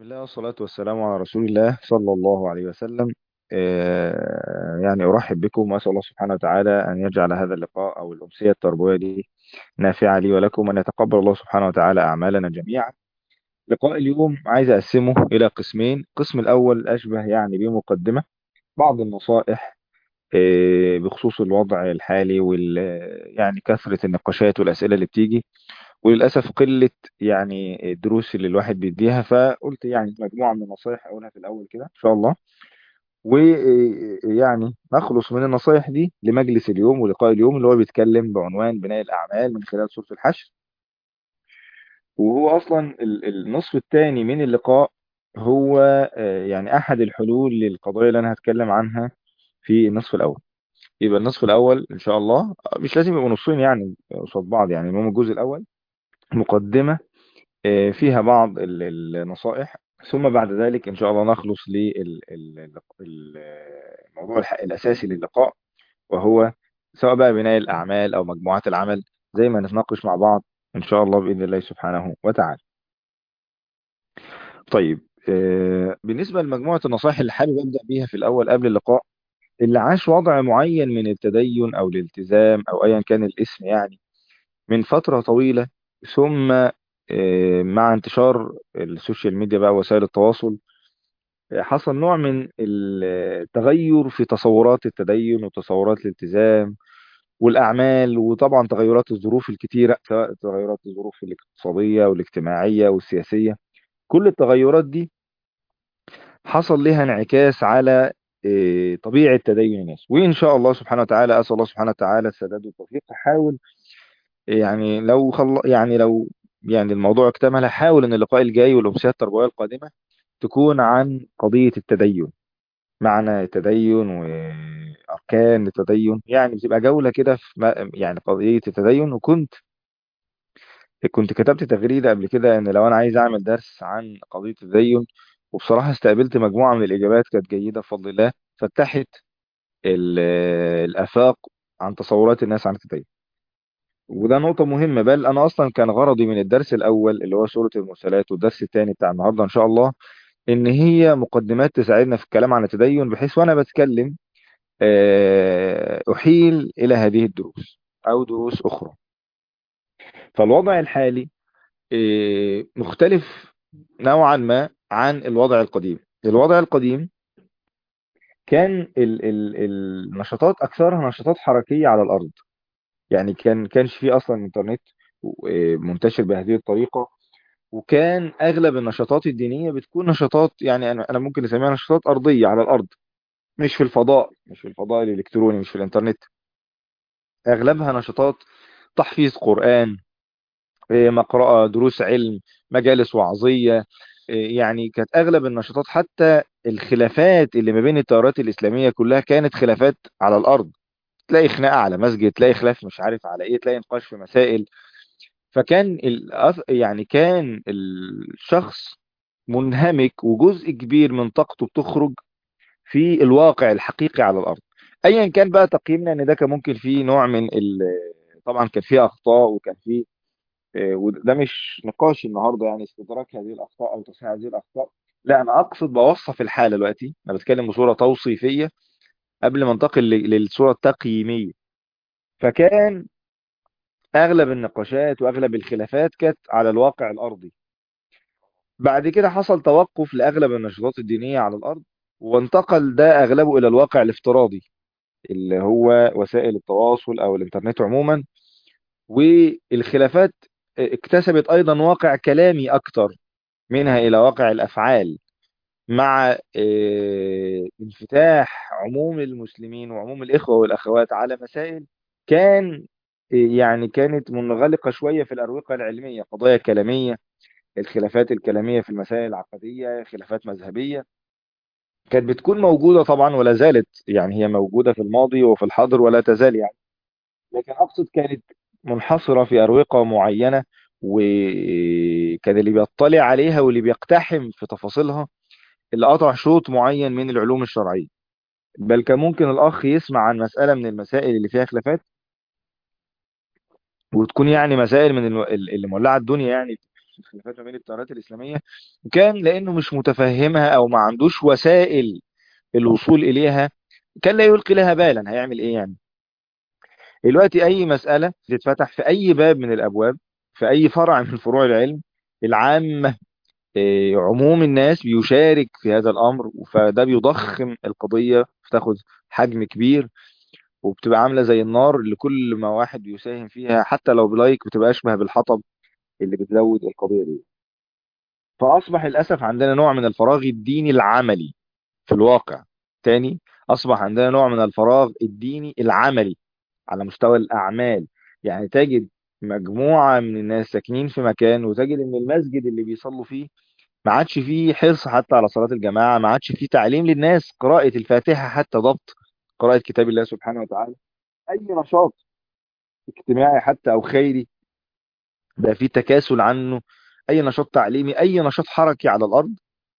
الله والصلاة والسلام على رسول الله صلى الله عليه وسلم. يعني أرحب بكم وأسأل الله سبحانه وتعالى أن يجعل هذا اللقاء أو الأمسية التربوية دي نافعة لي ولكم، أن يتقبل الله سبحانه وتعالى أعمالنا جميعا. لقاء اليوم عايز أقسمه إلى قسمين. القسم الأول أشبه يعني بمقدمة بعض النصائح بخصوص الوضع الحالي يعني كثرة النقاشات والأسئلة اللي بتيجي، وللأسف قلة يعني الدروس اللي الواحد بيديها. فقلت يعني مجموعة من النصايح أقولها في الأول كده إن شاء الله، ويعني نخلص من النصايح دي لمجلس اليوم ولقاء اليوم اللي هو بيتكلم بعنوان بناء الأعمال من خلال سورة الحشر. وهو أصلا النصف الثاني من اللقاء هو يعني أحد الحلول للقضايا اللي أنا هتكلم عنها في النصف الأول. يبقى النصف الأول إن شاء الله مش لازم يبقوا نصين يعني قصاد بعض، يعني المهم الجزء الأول مقدمة فيها بعض النصائح، ثم بعد ذلك إن شاء الله نخلص للموضوع الأساسي للقاء، وهو سواء بقى بناء الأعمال أو مجموعات العمل، زي ما نتناقش مع بعض إن شاء الله بإذن الله سبحانه وتعالى. طيب، بالنسبة لمجموعة النصائح اللي حابب أبدأ بيها في الأول قبل اللقاء، اللي عاش وضع معين من التدين أو الالتزام أو أيا كان الاسم يعني من فترة طويلة، ثم مع انتشار السوشيال ميديا بقى وسائل التواصل حصل نوع من التغير في تصورات التدين وتصورات الالتزام والأعمال، وطبعا تغيرات الظروف الكتيرة، سواء تغيرات الظروف الاقتصادية والاجتماعية والسياسية. كل التغيرات دي حصل لها انعكاس على طبيعة تدين الناس. وإن شاء الله سبحانه وتعالى أسأل الله سبحانه وتعالى السداد والتوفيق. أحاول يعني لو الموضوع اكتمل، هحاول ان اللقاء الجاي والامسيه التربويه القادمه تكون عن قضيه التدين، معنى التدين واركان التدين، يعني بتبقى جوله كده في يعني قضيه التدين. وكنت كتبت تغريده قبل كده ان لو انا عايز اعمل درس عن قضيه التدين، وبصراحه استقبلت مجموعه من الاجابات كانت جيده بفضل الله، فتحت ال- الافاق عن تصورات الناس عن التدين. وده نقطة مهمة، بل أنا أصلا كان غرضي من الدرس الأول اللي هو سورة المرسلات والدرس الثاني بتاع النهاردة إن شاء الله إن هي مقدمات تساعدنا في الكلام عن التدين، بحيث وأنا بتكلم أحيل إلى هذه الدروس أو دروس أخرى. فالوضع الحالي مختلف نوعا ما عن الوضع القديم. الوضع القديم كان النشاطات أكثرها نشاطات حركية على الأرض، يعني كانش فيه أصلا إنترنت منتشر بهذه الطريقة. وكان اغلب النشاطات الدينيه بتكون نشاطات، يعني انا ممكن اسميها نشاطات ارضيه على الارض، مش في الفضاء الالكتروني، مش في الانترنت. اغلبها نشاطات تحفيظ قران، مقرأة، دروس علم، مجالس وعظيه. يعني كانت اغلب النشاطات، حتى الخلافات اللي ما بين التيارات الاسلاميه كلها كانت خلافات على الارض. تلاقي خناقه على مسجد، تلاقي خلاف مش عارف على ايه، تلاقي نقاش في مسائل. فكان يعني كان الشخص منهمك، وجزء كبير من طاقته بتخرج في الواقع الحقيقي على الأرض. أيا كان بقى تقييمنا إن ده كان ممكن فيه نوع من طبعا كان فيه أخطاء، وكان فيه وده مش نقاش النهارده يعني استدراك هذه الأخطاء أو تصحيح هذه الأخطاء. لا، أنا أقصد بوصف الحالة دلوقتي، أنا بتكلم بصورة توصيفية قبل ما انتقل للصورة التقييمية. فكان أغلب النقاشات وأغلب الخلافات كانت على الواقع الأرضي. بعد كده حصل توقف لأغلب النشاطات الدينية على الأرض، وانتقل ده أغلبه إلى الواقع الافتراضي اللي هو وسائل التواصل أو الإنترنت عموما. والخلافات اكتسبت أيضا واقع كلامي أكتر منها إلى واقع الأفعال، مع انفتاح عموم المسلمين وعموم الإخوة والأخوات على مسائل كان يعني كانت منغلقة شوية في الأروقة العلمية، قضايا كلامية. الخلافات الكلامية في المسائل العقدية، خلافات مذهبية، كانت بتكون موجودة طبعا ولا زالت، يعني هي موجودة في الماضي وفي الحاضر ولا تزال يعني. لكن أقصد كانت منحصرة في أروقة معينة، وكان اللي بيطلع عليها واللي بيقتحم في تفاصيلها اللي قطع شوط معين من العلوم الشرعية. بل كان ممكن الأخ يسمع عن مسألة من المسائل اللي فيها خلافات، وتكون يعني مسائل من اللي مولعة الدنيا يعني، في الخلافات ما بين التيارات الإسلامية، وكان لأنه مش متفهمها أو ما عندوش وسائل الوصول إليها كان لا يلقي لها بالا. هيعمل إيه يعني؟ دلوقتي أي مسألة تتفتح في أي باب من الأبواب، في أي فرع من فروع العلم العامة، عموم الناس بيشارك في هذا الأمر، فده بيضخم القضية، بتاخد حجم كبير، وبتبقى عاملة زي النار اللي كل ما واحد بيساهم فيها حتى لو بلايك بتبقى أشبه بالحطب اللي بتزود القضية دي. فأصبح للأسف عندنا نوع من الفراغ الديني العملي في الواقع. تاني، أصبح عندنا نوع من الفراغ الديني العملي على مستوى الأعمال. يعني تجد مجموعة من الناس ساكنين في مكان، وتجد إن المسجد اللي بيصلوا فيه ما عادش فيه حرص حتى على صلاة الجماعة، ما عادش فيه تعليم للناس قراءة الفاتحة، حتى ضبط قراءة كتاب الله سبحانه وتعالى. أي نشاط اجتماعي حتى أو خيري بقى فيه تكاسل عنه. أي نشاط تعليمي، أي نشاط حركي على الأرض،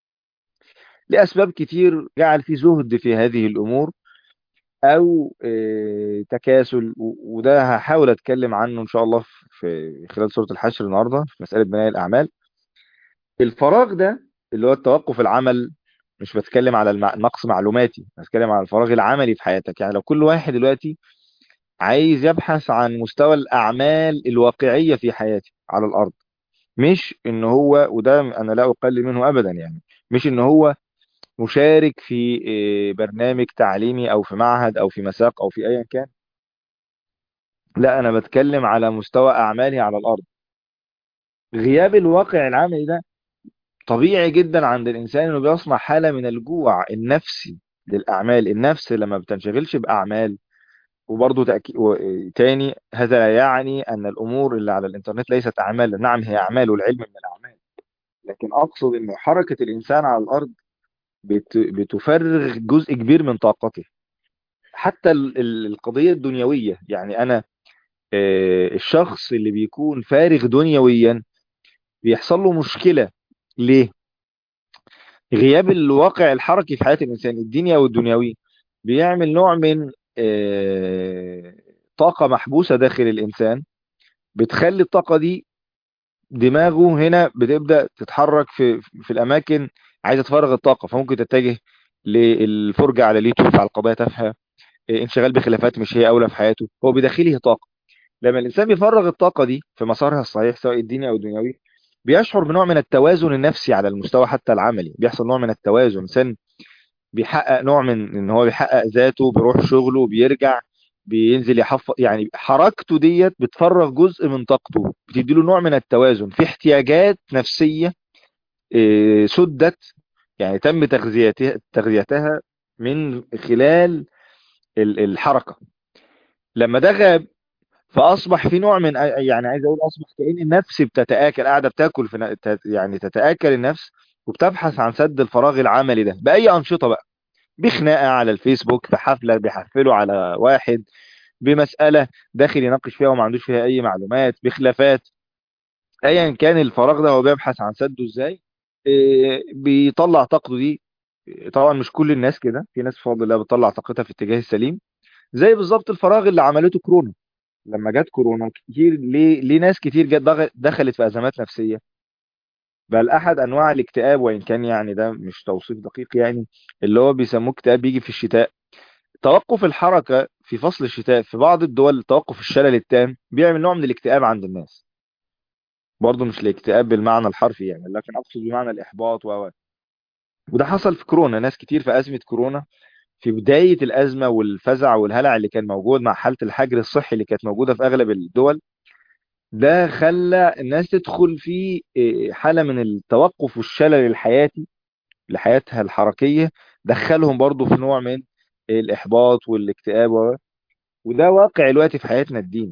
لأسباب كتير جعل فيه زهد في هذه الأمور، أو تكاسل. وده هحاول أتكلم عنه إن شاء الله في خلال سورة الحشر النهاردة في مسألة بناء الأعمال. الفراغ ده اللي هو التوقف العمل، مش بتكلم على نقص معلوماتي، بتكلم على الفراغ العملي في حياتك. يعني لو كل واحد دلوقتي عايز يبحث عن مستوى الأعمال الواقعية في حياته على الأرض، مش إن هو، وده أنا لا أقلل منه أبدا يعني، مش إن هو مشارك في برنامج تعليمي أو في معهد أو في مساق أو في أيا كان، لا، أنا بتكلم على مستوى أعمالي على الأرض. غياب الواقع العملي ده طبيعي جدا عند الإنسان، إنه بيصنع حالة من الجوع النفسي للأعمال. النفس لما بتنشغلش بأعمال، وبرضه تاني، هذا لا يعني أن الأمور اللي على الإنترنت ليست أعمال، نعم هي أعمال، والعلم من الأعمال، لكن أقصد أن حركة الإنسان على الأرض بتفرغ جزء كبير من طاقته. حتى القضية الدنيوية، يعني أنا الشخص اللي بيكون فارغ دنيويا بيحصل له مشكلة. ليه؟ غياب الواقع الحركي في حياة الإنسان الديني أو الدنيوي بيعمل نوع من طاقة محبوسة داخل الإنسان، بتخلي الطاقة دي دماغه هنا بتبدأ تتحرك في الأماكن عايزة تفرغ الطاقة، فممكن تتجه للفرجة على اليوتيوب على القضايا تافهة، انشغال بخلافات مش هي أولى في حياته، هو بداخله طاقة. لما الإنسان بيفرغ الطاقة دي في مسارها الصحيح سواء الديني أو الدنيوي، بيشعر بنوع من التوازن النفسي على المستوى حتى العملي. بيحصل نوع من التوازن، إنسان بيحقق نوع من ان هو بيحقق ذاته، بيروح شغله، بيرجع، بينزل يحفظ، يعني حركته ديت بتفرغ جزء من طاقته، بتديله نوع من التوازن في احتياجات نفسية سدت، يعني تم تغذيتها من خلال الحركة. لما ده غاب، فأصبح في نوع من، يعني عايز أقول أصبح كأن النفس بتتآكل، قاعدة بتاكل في يعني تتآكل النفس، وبتبحث عن سد الفراغ العملي ده بأي أنشطة بقى. بخناقة على الفيسبوك، في حفلة بيحفلوا على واحد، بمسألة داخل يناقش فيها وما عندوش فيها أي معلومات، بخلافات، أيا كان الفراغ ده هو بيبحث عن سده إزاي. بيطلع طاقته دي. طبعا مش كل الناس كده، في ناس بفضل الله بتطلع طاقتها في اتجاه السليم، زي بالظبط الفراغ اللي عملته كورونا. لما جت كورونا كتير، ليه ناس كتير جت دخلت في أزمات نفسية، بل أحد أنواع الاكتئاب، وإن كان يعني ده مش توصيف دقيق يعني، اللي هو بيسموه اكتئاب بيجي في الشتاء. توقف الحركة في فصل الشتاء في بعض الدول، توقف الشلل التام، بيعمل نوع من الاكتئاب عند الناس. برضه مش الاكتئاب بالمعنى الحرفي يعني، لكن أقصد بمعنى الإحباط وده حصل في كورونا. ناس كتير في أزمة كورونا، في بداية الأزمة والفزع والهلع اللي كان موجود مع حالة الحجر الصحي اللي كانت موجودة في أغلب الدول، ده خلى الناس تدخل في حالة من التوقف والشلل الحياتي لحياتها الحركية، دخلهم برضه في نوع من الإحباط والاكتئاب وده واقع الوقت في حياتنا الدين.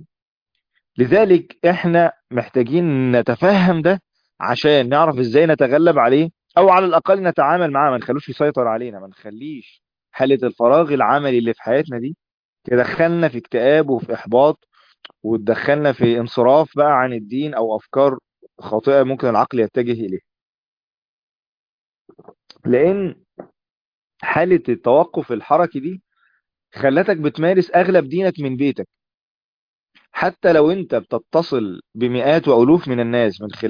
لذلك احنا محتاجين نتفهم ده عشان نعرف ازاي نتغلب عليه، او على الاقل نتعامل معاه، ما نخلوش يسيطر علينا، ما نخليش حالة الفراغ العملي اللي في حياتنا دي تدخلنا في اكتئاب وفي احباط، وتدخلنا في انصراف بقى عن الدين او افكار خاطئة ممكن العقل يتجه اليه. لان حالة التوقف الحركي دي خلتك بتمارس اغلب دينك من بيتك. حتى لو انت بتتصل بمئات والوف من الناس من خلال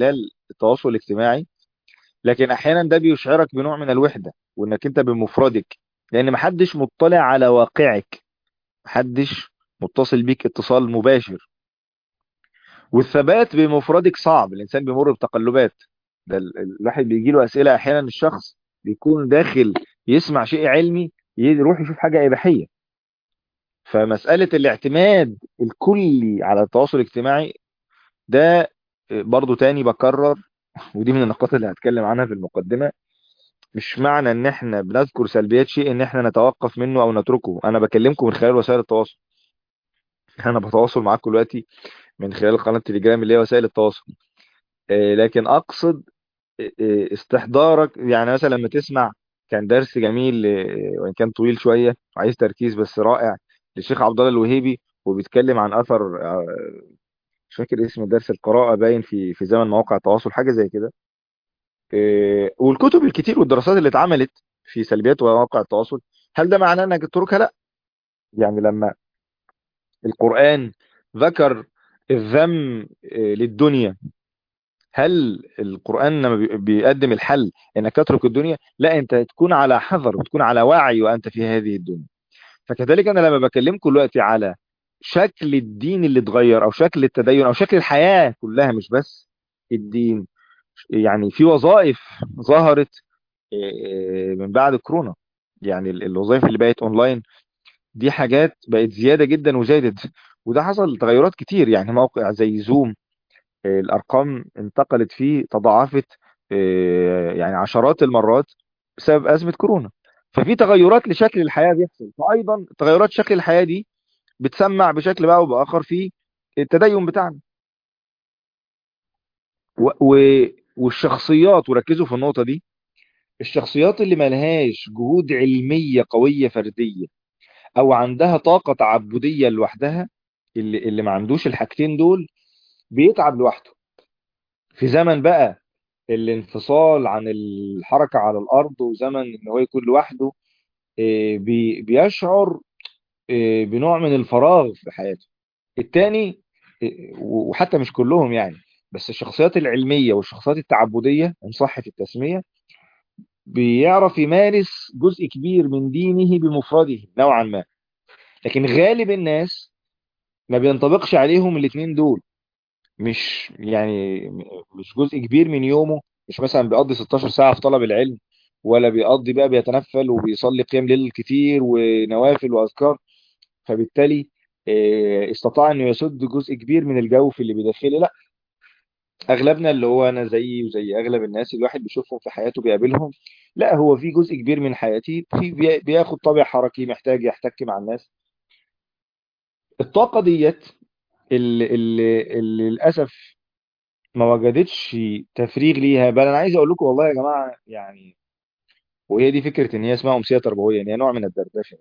التواصل الاجتماعي، لكن احيانا ده بيشعرك بنوع من الوحدة وانك انت بمفردك، لان محدش مطلع على واقعك، محدش متصل بيك اتصال مباشر. والثبات بمفردك صعب، الانسان بيمر بتقلبات. ده الواحد بيجي له اسئله، احيانا الشخص بيكون داخل يسمع شيء علمي يروح يشوف حاجه اباحيه. فمساله الاعتماد الكلي على التواصل الاجتماعي ده برضو تاني بكرر، ودي من النقاط اللي هتكلم عنها في المقدمه. مش معنى ان احنا بنذكر سلبيات شيء ان احنا نتوقف منه او نتركه. انا بكلمكم من خلال وسائل التواصل، انا بتواصل معاكم دلوقتي من خلال قناه تليجرام اللي هي وسائل التواصل. لكن اقصد استحضارك، يعني مثلا لما تسمع، كان درس جميل وان كان طويل شويه وعايز تركيز بس رائع، للشيخ عبد الله الوهيبي، وبيتكلم عن اثر مش فاكر اسم الدرس، القراءه باين في زمن مواقع التواصل، حاجه زي كده. والكتب الكتير والدراسات اللي اتعملت في سلبيات مواقع التواصل، هل ده معناه انك تتركها؟ لا. يعني لما القرآن ذكر الذم للدنيا، هل القرآن لما بيقدم الحل انك تترك الدنيا؟ لا، انت تكون على حذر وتكون على وعي وانت في هذه الدنيا. فكذلك انا لما بكلمكم دلوقتي على شكل الدين اللي اتغير، او شكل التدين، او شكل الحياة كلها مش بس الدين، يعني في وظائف ظهرت من بعد كورونا. يعني الوظائف اللي بقت اونلاين دي حاجات بقت زيادة جدا وزادت، وده حصل تغيرات كتير. يعني موقع زي زوم، الارقام انتقلت فيه تضاعفت يعني عشرات المرات بسبب ازمه كورونا. ففي تغيرات لشكل الحياه بيحصل، فايضا تغيرات شكل الحياه دي بتسمع بشكل بقى وباخر في التدين بتاعنا. و... و... والشخصيات، وركزوا في النقطه دي، الشخصيات اللي ملهاش جهود علميه قويه فرديه، او عندها طاقه تعبديه لوحدها، اللي ما عندوش الحاجتين دول بيتعب لوحده. في زمن بقى الانفصال عن الحركة على الأرض، وزمن إن هو يكون لوحده، بيشعر بنوع من الفراغ في حياته. التاني وحتى مش كلهم يعني، بس الشخصيات العلمية والشخصيات التعبدية إن صح في التسمية، بيعرف يمارس جزء كبير من دينه بمفرده نوعا ما. لكن غالب الناس ما بينطبقش عليهم الاتنين دول. مش يعني مش جزء كبير من يومه، مش مثلا بيقضي 16 ساعة في طلب العلم، ولا بيقضي بقى بيتنفل وبيصلي قيام ليل كتير ونوافل وأذكار، فبالتالي استطاع انه يسد جزء كبير من الجوف اللي بيداخله. لا، اغلبنا اللي هو انا زيي وزي اغلب الناس الواحد بيشوفهم في حياته بيقابلهم، لا هو في جزء كبير من حياتي في بياخد طابع حركي، محتاج يحتك مع الناس. الطاقة ديت اللي للأسف ما وجدتش تفريغ ليها. بل انا عايز اقول لكم والله يا جماعه يعني، وهي دي فكره ان هي اسمها امسيه تربويه، ان هي نوع من الدردشه.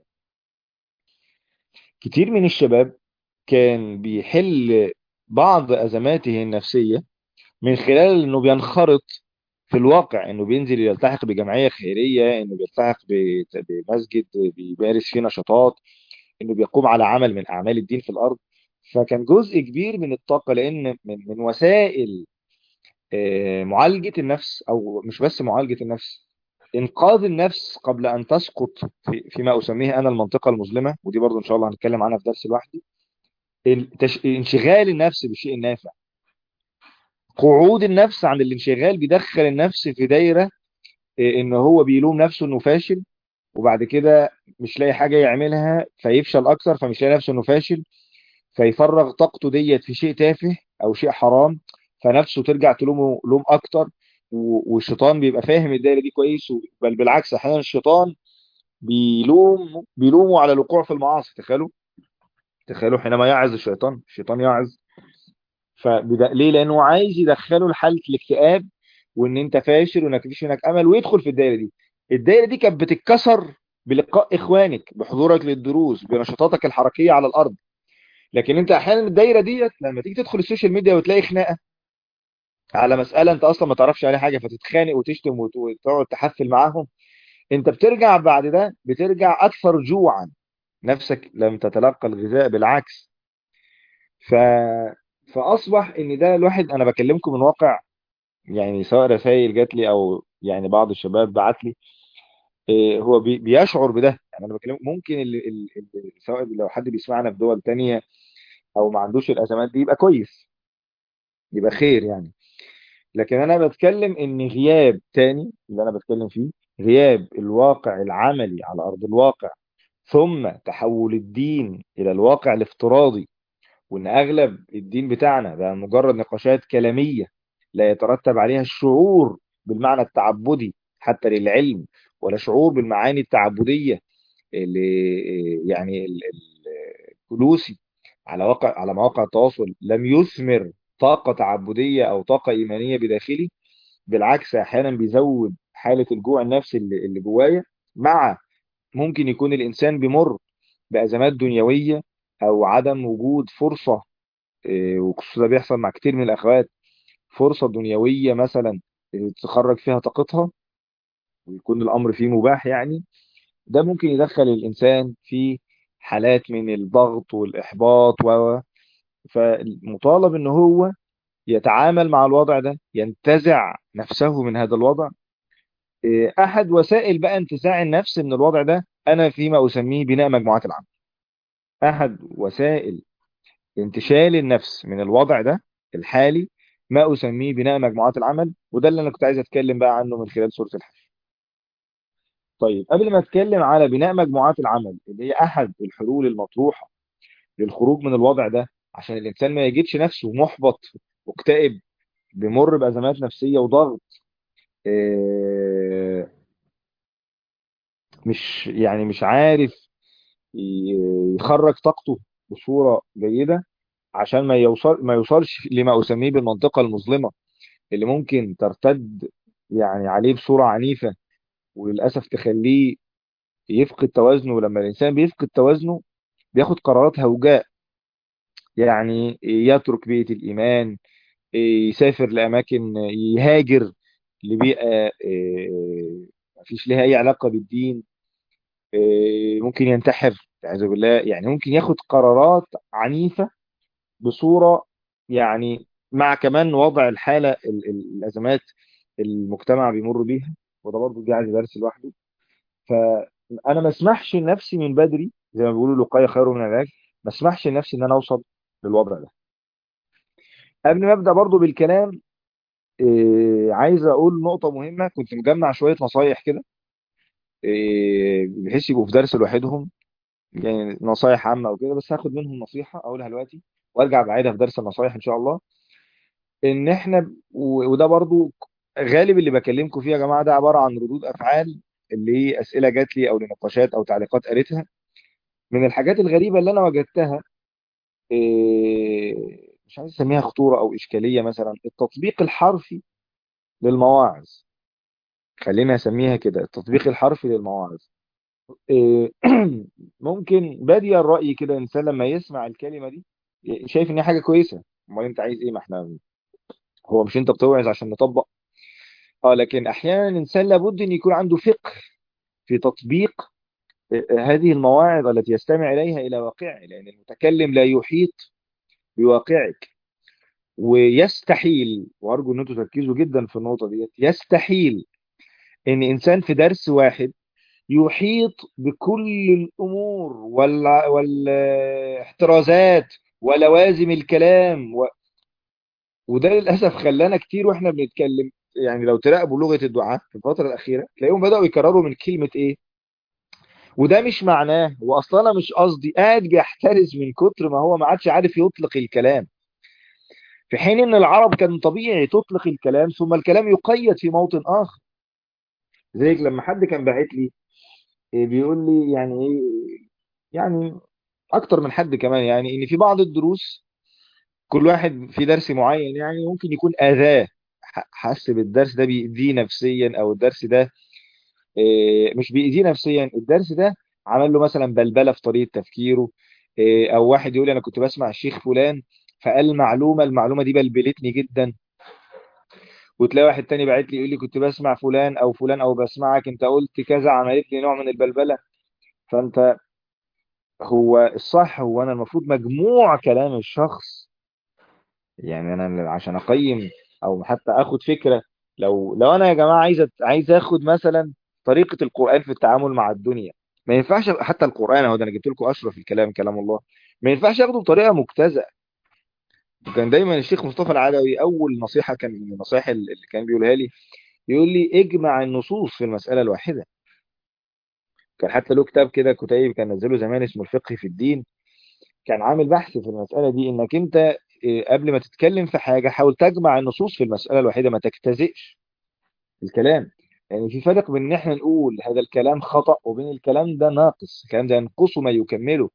كتير من الشباب كان بيحل بعض ازماته النفسيه من خلال انه بينخرط في الواقع، انه بينزل يلتحق بجمعيه خيريه، انه بيلتحق بمسجد بيمارس فيه نشاطات، انه بيقوم على عمل من اعمال الدين في الارض. فكان جزء كبير من الطاقه، لان من وسائل معالجة النفس، أو مش بس معالجة النفس، إنقاذ النفس قبل أن تسقط فيما أسميه أنا المنطقة المظلمة، ودي برضو إن شاء الله هنتكلم عنها في درس لوحدي. انشغال النفس بالشيء النافع. قعود النفس عن الانشغال بيدخل النفس في دايرة إن هو بيلوم نفسه إنه فاشل، وبعد كده مش لاقي حاجة يعملها فيفشل أكثر، فمش لاقي نفسه إنه فاشل، فيفرغ طاقته ديت في شيء تافه او شيء حرام، فنفسه ترجع تلومه لوم اكتر. والشيطان بيبقى فاهم الدايره دي كويس، بل بالعكس احيانا الشيطان بيلومه على الوقوع في المعاصي. تخيلوا حينما يعظ الشيطان يعظ، فبدا ليه؟ لانه عايز يدخله لحاله الاكتئاب، وان انت فاشل وانك مفيش منك امل، ويدخل في الدايره دي. الدايره دي كانت بتتكسر بلقاء اخوانك، بحضورك للدروس، بنشاطاتك الحركيه على الارض. لكن انت احيانا الدايره ديت لما تيجي تدخل السوشيال ميديا وتلاقي خناقه على مساله انت اصلا ما تعرفش عليها حاجه، فتتخانق وتشتم وتقعد تحفل معاهم، انت بترجع بعد ده بترجع اكثر جوعا، نفسك لم تتلقى الغذاء، بالعكس. ف... فاصبح ان ده الواحد، انا بكلمكم من واقع يعني سواء رسائل جات لي او يعني بعض الشباب بعت لي، هو بيشعر بده. يعني انا بكلم ممكن سواء لو حد بيسمعنا في دول تانية او ما عندوش الازمات دي يبقى كويس، يبقى خير يعني. لكن انا بتكلم ان غياب تاني اللي انا بتكلم فيه، غياب الواقع العملي على ارض الواقع، ثم تحول الدين الى الواقع الافتراضي، وان اغلب الدين بتاعنا بقى مجرد نقاشات كلامية لا يترتب عليها الشعور بالمعنى التعبدي حتى للعلم، ولا شعور بالمعاني التعبدية اللي يعني الفلوسي على على مواقع التواصل لم يثمر طاقة تعبدية او طاقة ايمانية بداخلي. بالعكس احيانا بيزود حالة الجوع النفسي اللي جوايا، مع ممكن يكون الانسان بيمر بازمات دنيوية او عدم وجود فرصة، وخصوصا ده بيحصل مع كتير من الاخوات، فرصة دنيوية مثلا تخرج فيها طاقتها ويكون الامر فيه مباح يعني. ده ممكن يدخل الانسان في حالات من الضغط والاحباط فالمطالب ان هو يتعامل مع الوضع ده، ينتزع نفسه من هذا الوضع. احد وسائل بقى انتزاع النفس من الوضع ده انا فيما اسميه بناء مجموعات العمل. احد وسائل انتشال النفس من الوضع ده الحالي ما اسميه بناء مجموعات العمل، وده اللي انا كنت عايز اتكلم بقى عنه من خلال سورة الحج. طيب قبل ما اتكلم على بناء مجموعات العمل اللي هي احد الحلول المطروحة للخروج من الوضع ده، عشان الانسان ما يجدش نفسه محبط مكتئب بيمر بازمات نفسية وضغط، مش عارف يخرج طاقته بصورة جيدة، عشان ما يوصلش لما أسميه بالمنطقة المظلمة اللي ممكن ترتد يعني عليه بصورة عنيفة، وللأسف تخليه يفقد توازنه. ولما الإنسان بيفقد توازنه بياخد قرارات هوجاء، يعني يترك بيئة الإيمان، يسافر لأماكن، يهاجر لبيئة مفيش لها أي علاقة بالدين، ممكن ينتحر والعياذ بالله. يعني ممكن ياخد قرارات عنيفة بصورة يعني، مع كمان وضع الحالة الأزمات المجتمع بيمر بيها، وده برضه دي عايز درس لوحده. فأنا ما اسمحش لنفسي من بدري، زي ما بيقولوا الوقاية خير من العلاج، ما اسمحش لنفسي إن أنا أوصل للوضع ده. قبل ما أبدأ برضه بالكلام، عايز أقول نقطة مهمة. كنت مجمع شوية نصايح كده، بحيث يبقوا في درس لوحدهم، يعني نصايح عامة أو كده، بس هاخد منهم نصيحة أقولها دلوقتي وارجع بعيدها في درس النصايح إن شاء الله. إن إحنا وده برضو غالب اللي بكلمكم فيه يا جماعة ده عبارة عن ردود أفعال، اللي هي أسئلة جات لي أو لنقاشات أو تعليقات قريتها. من الحاجات الغريبة اللي أنا وجدتها، مش عايز أسميها خطورة أو إشكالية، مثلا التطبيق الحرفي للمواعظ. خلينا أسميها كده، التطبيق الحرفي للمواعظ. إيه، ممكن بادي الرأي كده إنسان لما يسمع الكلمة دي شايف إن هي حاجة كويسة. امال أنت عايز إيه؟ ما إحنا هو مش أنت بتوعظ عشان نطبق؟ لكن أحيانا الإنسان لابد أن يكون عنده فقه في تطبيق هذه المواعظ التي يستمع إليها إلى واقعه، لأن المتكلم لا يحيط بواقعك. ويستحيل، وأرجو أن أنتم تركزوا جدا في النقطة دي، يستحيل أن إنسان في درس واحد يحيط بكل الأمور والاحترازات ولوازم الكلام وده للأسف خلانا كتير وإحنا بنتكلم. يعني لو تراقبوا لغة الدعاء في الفترة الأخيرة تلاقيهم بدأوا يكرروا من كلمة إيه، وده مش معناه، وأصلا أنا مش قصدي، قاعد بيحترز من كتر ما هو ما عادش عارف يطلق الكلام، في حين إن العرب كان طبيعي تطلق الكلام ثم الكلام يقيد في موطن آخر. زيك لما حد كان باعت لي بيقول لي يعني إيه، يعني اكتر من حد كمان، يعني ان في بعض الدروس كل واحد في درس معين يعني ممكن يكون اذاه، حس بالدرس ده بيأذيه نفسيا، او الدرس ده مش بيأذيه نفسيا، الدرس ده عمل له مثلا بلبلة في طريقة تفكيره. او واحد يقول انا كنت بسمع الشيخ فلان فقال معلومة، المعلومة دي بلبلتني جدا. وتلاقي واحد تاني بعت لي يقول لي كنت بسمع فلان او فلان او بسمعك انت قلت كذا عملت لي نوع من البلبلة. فانت هو الصح هو انا المفروض مجموع كلام الشخص، يعني انا عشان اقيم او حتى اخد فكره. لو انا يا جماعه عايز اخد مثلا طريقه القران في التعامل مع الدنيا، ما ينفعش حتى القران اهو، ده انا جبت لكم اشرف الكلام كلام الله، ما ينفعش اخده بطريقه مبتذله. وكان دايما الشيخ مصطفى العدوي اول نصيحه كان من النصائح اللي كان بيقولها لي، يقول لي اجمع النصوص في المساله الواحده. كان حتى له كتاب كده كتيب كان نزله زمان اسمه الفقه في الدين، كان عامل بحث في المسألة دي، انك انت قبل ما تتكلم في حاجة حاول تجمع النصوص في المسألة الواحدة، ما تجتزئش الكلام. يعني في فرق بين ان احنا نقول هذا الكلام خطأ، وبين الكلام ده ناقص، الكلام ده ينقصه ما يكمله.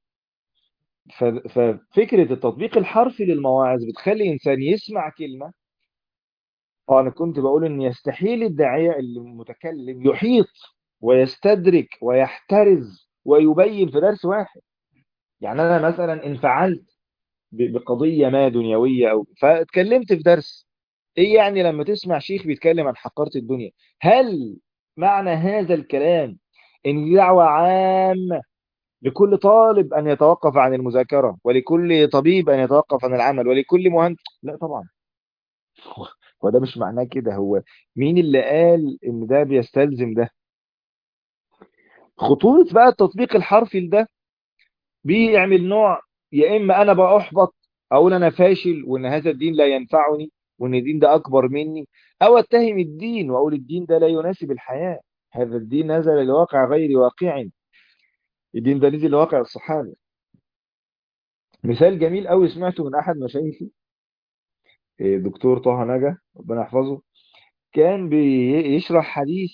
ففكرة التطبيق الحرفي للمواعظ بتخلي انسان يسمع كلمة. اه انا كنت بقول ان يستحيل الداعية المتكلم يحيط ويستدرك ويحترز ويبين في درس واحد. يعني انا مثلا انفعلت بقضية ما دنيوية أو فاتكلمت في درس، إيه يعني لما تسمع شيخ بيتكلم عن حقارة الدنيا؟ هل معنى هذا الكلام إن دي دعوة عامة لكل طالب أن يتوقف عن المذاكرة، ولكل طبيب أن يتوقف عن العمل، ولكل مهندس؟ لا طبعا. هو هو ده مش معناه كده. هو مين اللي قال إن ده بيستلزم ده؟ خطورة بقى التطبيق الحرفي لده بيعمل نوع، يا اما انا بقى احبط اقول انا فاشل وان هذا الدين لا ينفعني وان الدين ده اكبر مني، او اتهم الدين واقول الدين ده لا يناسب الحياة، هذا الدين نزل لواقع غير واقع، الدين ده نزل لواقع الصحابة. مثال جميل قوي سمعته من احد مشايخي، دكتور طه نجا ربنا يحفظه، كان بيشرح حديث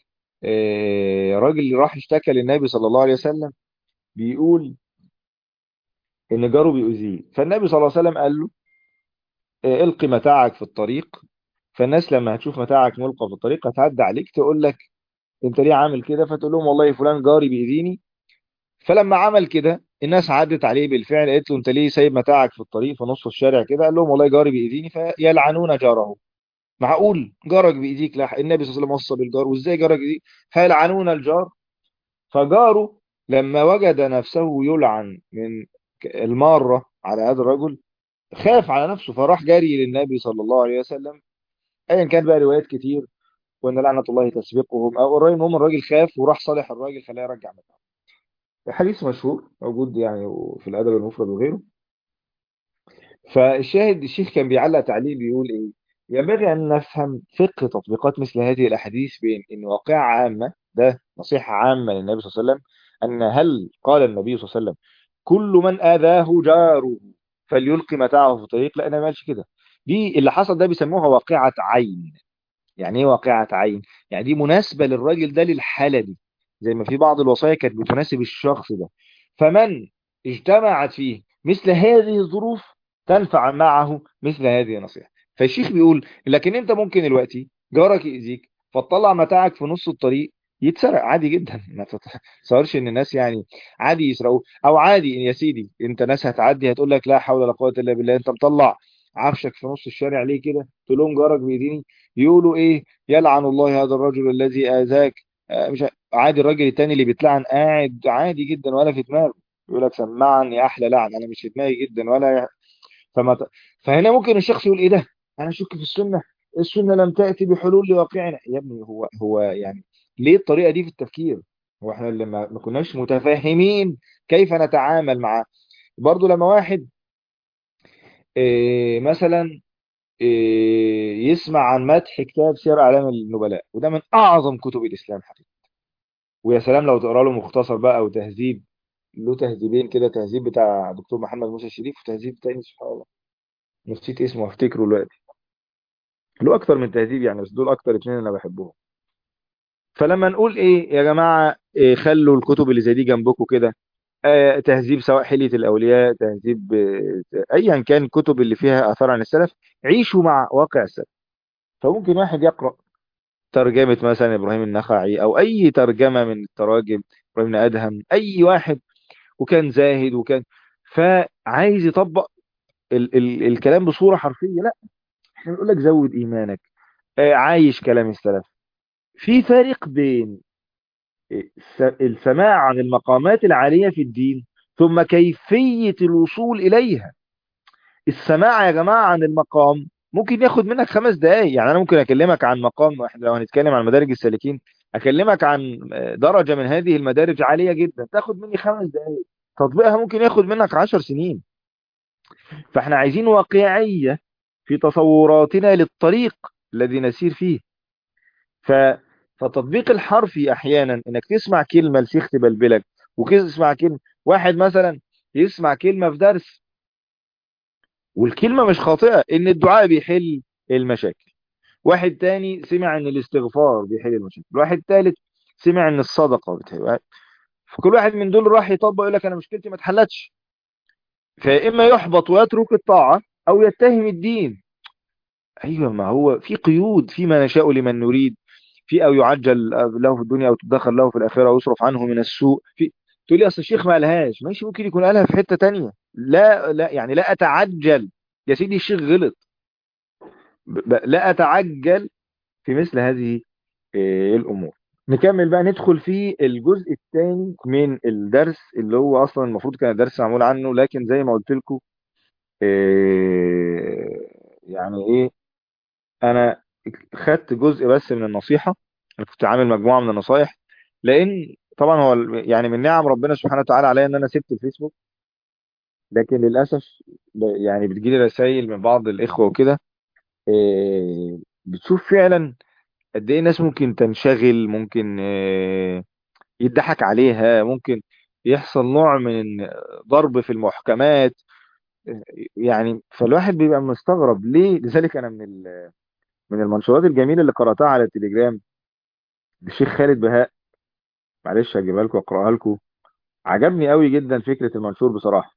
راجل راح اشتكى للنبي صلى الله عليه وسلم، بيقول ان جاره بيؤذيه، فالنبي صلى الله عليه وسلم قال له القي متاعك في الطريق، فالناس لما هتشوف متاعك ملقى في الطريق هتعدي عليك تقول لك انت ليه عامل كده، فتقول لهم والله فلان جاري بيأذيني. فلما عمل كده الناس عدت عليه بالفعل، قالت له انت ليه سايب متاعك في الطريق في نص الشارع كده؟ قال لهم والله جاري بيأذيني، فيلعنون جاره. معقول جارك بيأذيك؟ لا، النبي صلى الله عليه وسلم وصى بالجار، وازاي جارك يأذيك؟ فيلعنون الجار. فجاره لما وجد نفسه يلعن من المارة على هذا الرجل خاف على نفسه، فراح جاري للنبي صلى الله عليه وسلم. ايا كان بقى روايات كتير، وان لعنه الله تسبقهم او قريب، المهم الراجل خاف وراح صالح الراجل خلاه يرجع متاعه. الحديث مشهور موجود يعني في الادب المفرد وغيره. فالشاهد الشيخ كان بيعلق تعليق بيقول ايه، ينبغي ان نفهم فقه تطبيقات مثل هذه الاحاديث بين ان واقعه عامه، ده نصيحه عامه للنبي صلى الله عليه وسلم، ان هل قال النبي صلى الله عليه وسلم كل من اذاه جاره فليلقي متاعه في الطريق؟ لا، انا ما قالش كده. دي اللي حصل ده بيسموها واقعه عين. يعني ايه واقعة عين؟ يعني دي مناسبة للراجل ده للحالة دي، زي ما في بعض الوصايا كانت بتناسب الشخص ده. فمن اجتمعت فيه مثل هذه الظروف تنفع معه مثل هذه النصيحة. فالشيخ بيقول لكن انت ممكن دلوقتي جارك يأذيك فتطلع متاعك في نص الطريق يتسرق عادي جدا، ما تصارش ان الناس يعني عادي يسرقوه، او عادي يا سيدي انت ناس هتعدي هتقول لك لا حول ولا قوة الا بالله، انت مطلع عفشك في نص الشارع ليه كده؟ تقول لهم جارك بيأذيني، يقولوا ايه؟ يلعن الله هذا الرجل الذي آذاك. مش عادي الراجل التاني اللي بيتلعن قاعد عادي جدا ولا في دماغه، يقول لك سمعني احلى لعن، انا مش في دماغي جدا ولا فما ت... فهنا ممكن الشخص يقول ايه ده، انا اشك في السنه، السنه لم تاتي بحلول لواقعنا. يا ابني هو يعني ليه الطريقه دي في التفكير؟ هو احنا اللي ما كناش متفاهمين كيف نتعامل معاه. برضو لما واحد مثلا يسمع عن مدح كتاب سير اعلام النبلاء، وده من اعظم كتب الاسلام حقيقة، ويا سلام لو تقرا له مختصر بقى او تهذيب، له تهذيبين كده، تهذيب بتاع دكتور محمد موسى الشريف وتهذيب تاني سبحان الله نسيت اسمه افتكره دلوقتي، له اكتر من تهذيب يعني، بس دول اكتر اتنين انا بحبهم. فلما نقول ايه يا جماعه خلوا الكتب اللي زي دي جنبكم كده، تهذيب سواء حلية الاولياء، تهذيب ايا كان الكتب اللي فيها اثار عن السلف، عيشوا مع واقع السلف. فممكن واحد يقرا ترجمه مثلا ابراهيم النخعي او اي ترجمه من التراجم، ابراهيم بن ادهم، اي واحد، وكان زاهد وكان فعايز يطبق ال الكلام بصوره حرفيه، لا، احنا بنقول لك زود ايمانك، عايش كلام السلف. في فرق بين السماع عن المقامات العالية في الدين ثم كيفية الوصول إليها. السماع يا جماعة عن المقام ممكن ياخد منك 5 دقايق. يعني انا ممكن اكلمك عن مقام، احنا لو هنتكلم عن مدارج السالكين اكلمك عن درجة من هذه المدارج عالية جدا تاخد مني 5 دقايق، تطبيقها ممكن ياخد منك 10 سنين. فاحنا عايزين واقعية في تصوراتنا للطريق الذي نسير فيه. ف... فتطبيق الحرفي احيانا انك تسمع كلمة لشيخ تبلبلك، وتسمع كلمة واحد مثلا يسمع كلمة في درس والكلمة مش خاطئة ان الدعاء بيحل المشاكل، واحد تاني سمع ان الاستغفار بيحل المشاكل، واحد تالت سمع ان الصدقة بتحل. فكل واحد من دول راح يطبق يقول لك انا مشكلتي ما اتحلتش، فاما يحبط ويترك الطاعة او يتهم الدين. ايوه، ما هو في قيود، فيما نشاء لمن نريد، في او يعجل له في الدنيا او تدخر له في الاخره ويصرف عنه من السوء. في تقول لي اصل الشيخ ما قالهاش، ماشي، ممكن يكون قالها في حته تانية. لا لا، يعني لا اتعجل يا سيدي، الشيخ غلط. لا اتعجل في مثل هذه الامور. نكمل بقى، ندخل في الجزء الثاني من الدرس اللي هو اصلا المفروض كان درس معمول عنه، لكن زي ما قلت لكم يعني ايه، انا خدت جزء بس من النصيحة. انا كنت عامل مجموعة من النصايح، لان طبعا هو يعني من نعم ربنا سبحانه وتعالى عليا ان انا سبت الفيسبوك. لكن للاسف يعني بتجيلي رسائل من بعض الاخوة وكده، بتشوف فعلا قد ايه ناس ممكن تنشغل، ممكن يضحك عليها، ممكن يحصل نوع من ضرب في المحكمات. يعني فالواحد بيبقى مستغرب ليه. لذلك انا من المنشورات الجميلة اللي قرأتها على التليجرام للشيخ خالد بهاء، معلش هجيبها لكم واقراها لكم. عجبني قوي جدا فكرة المنشور بصراحة.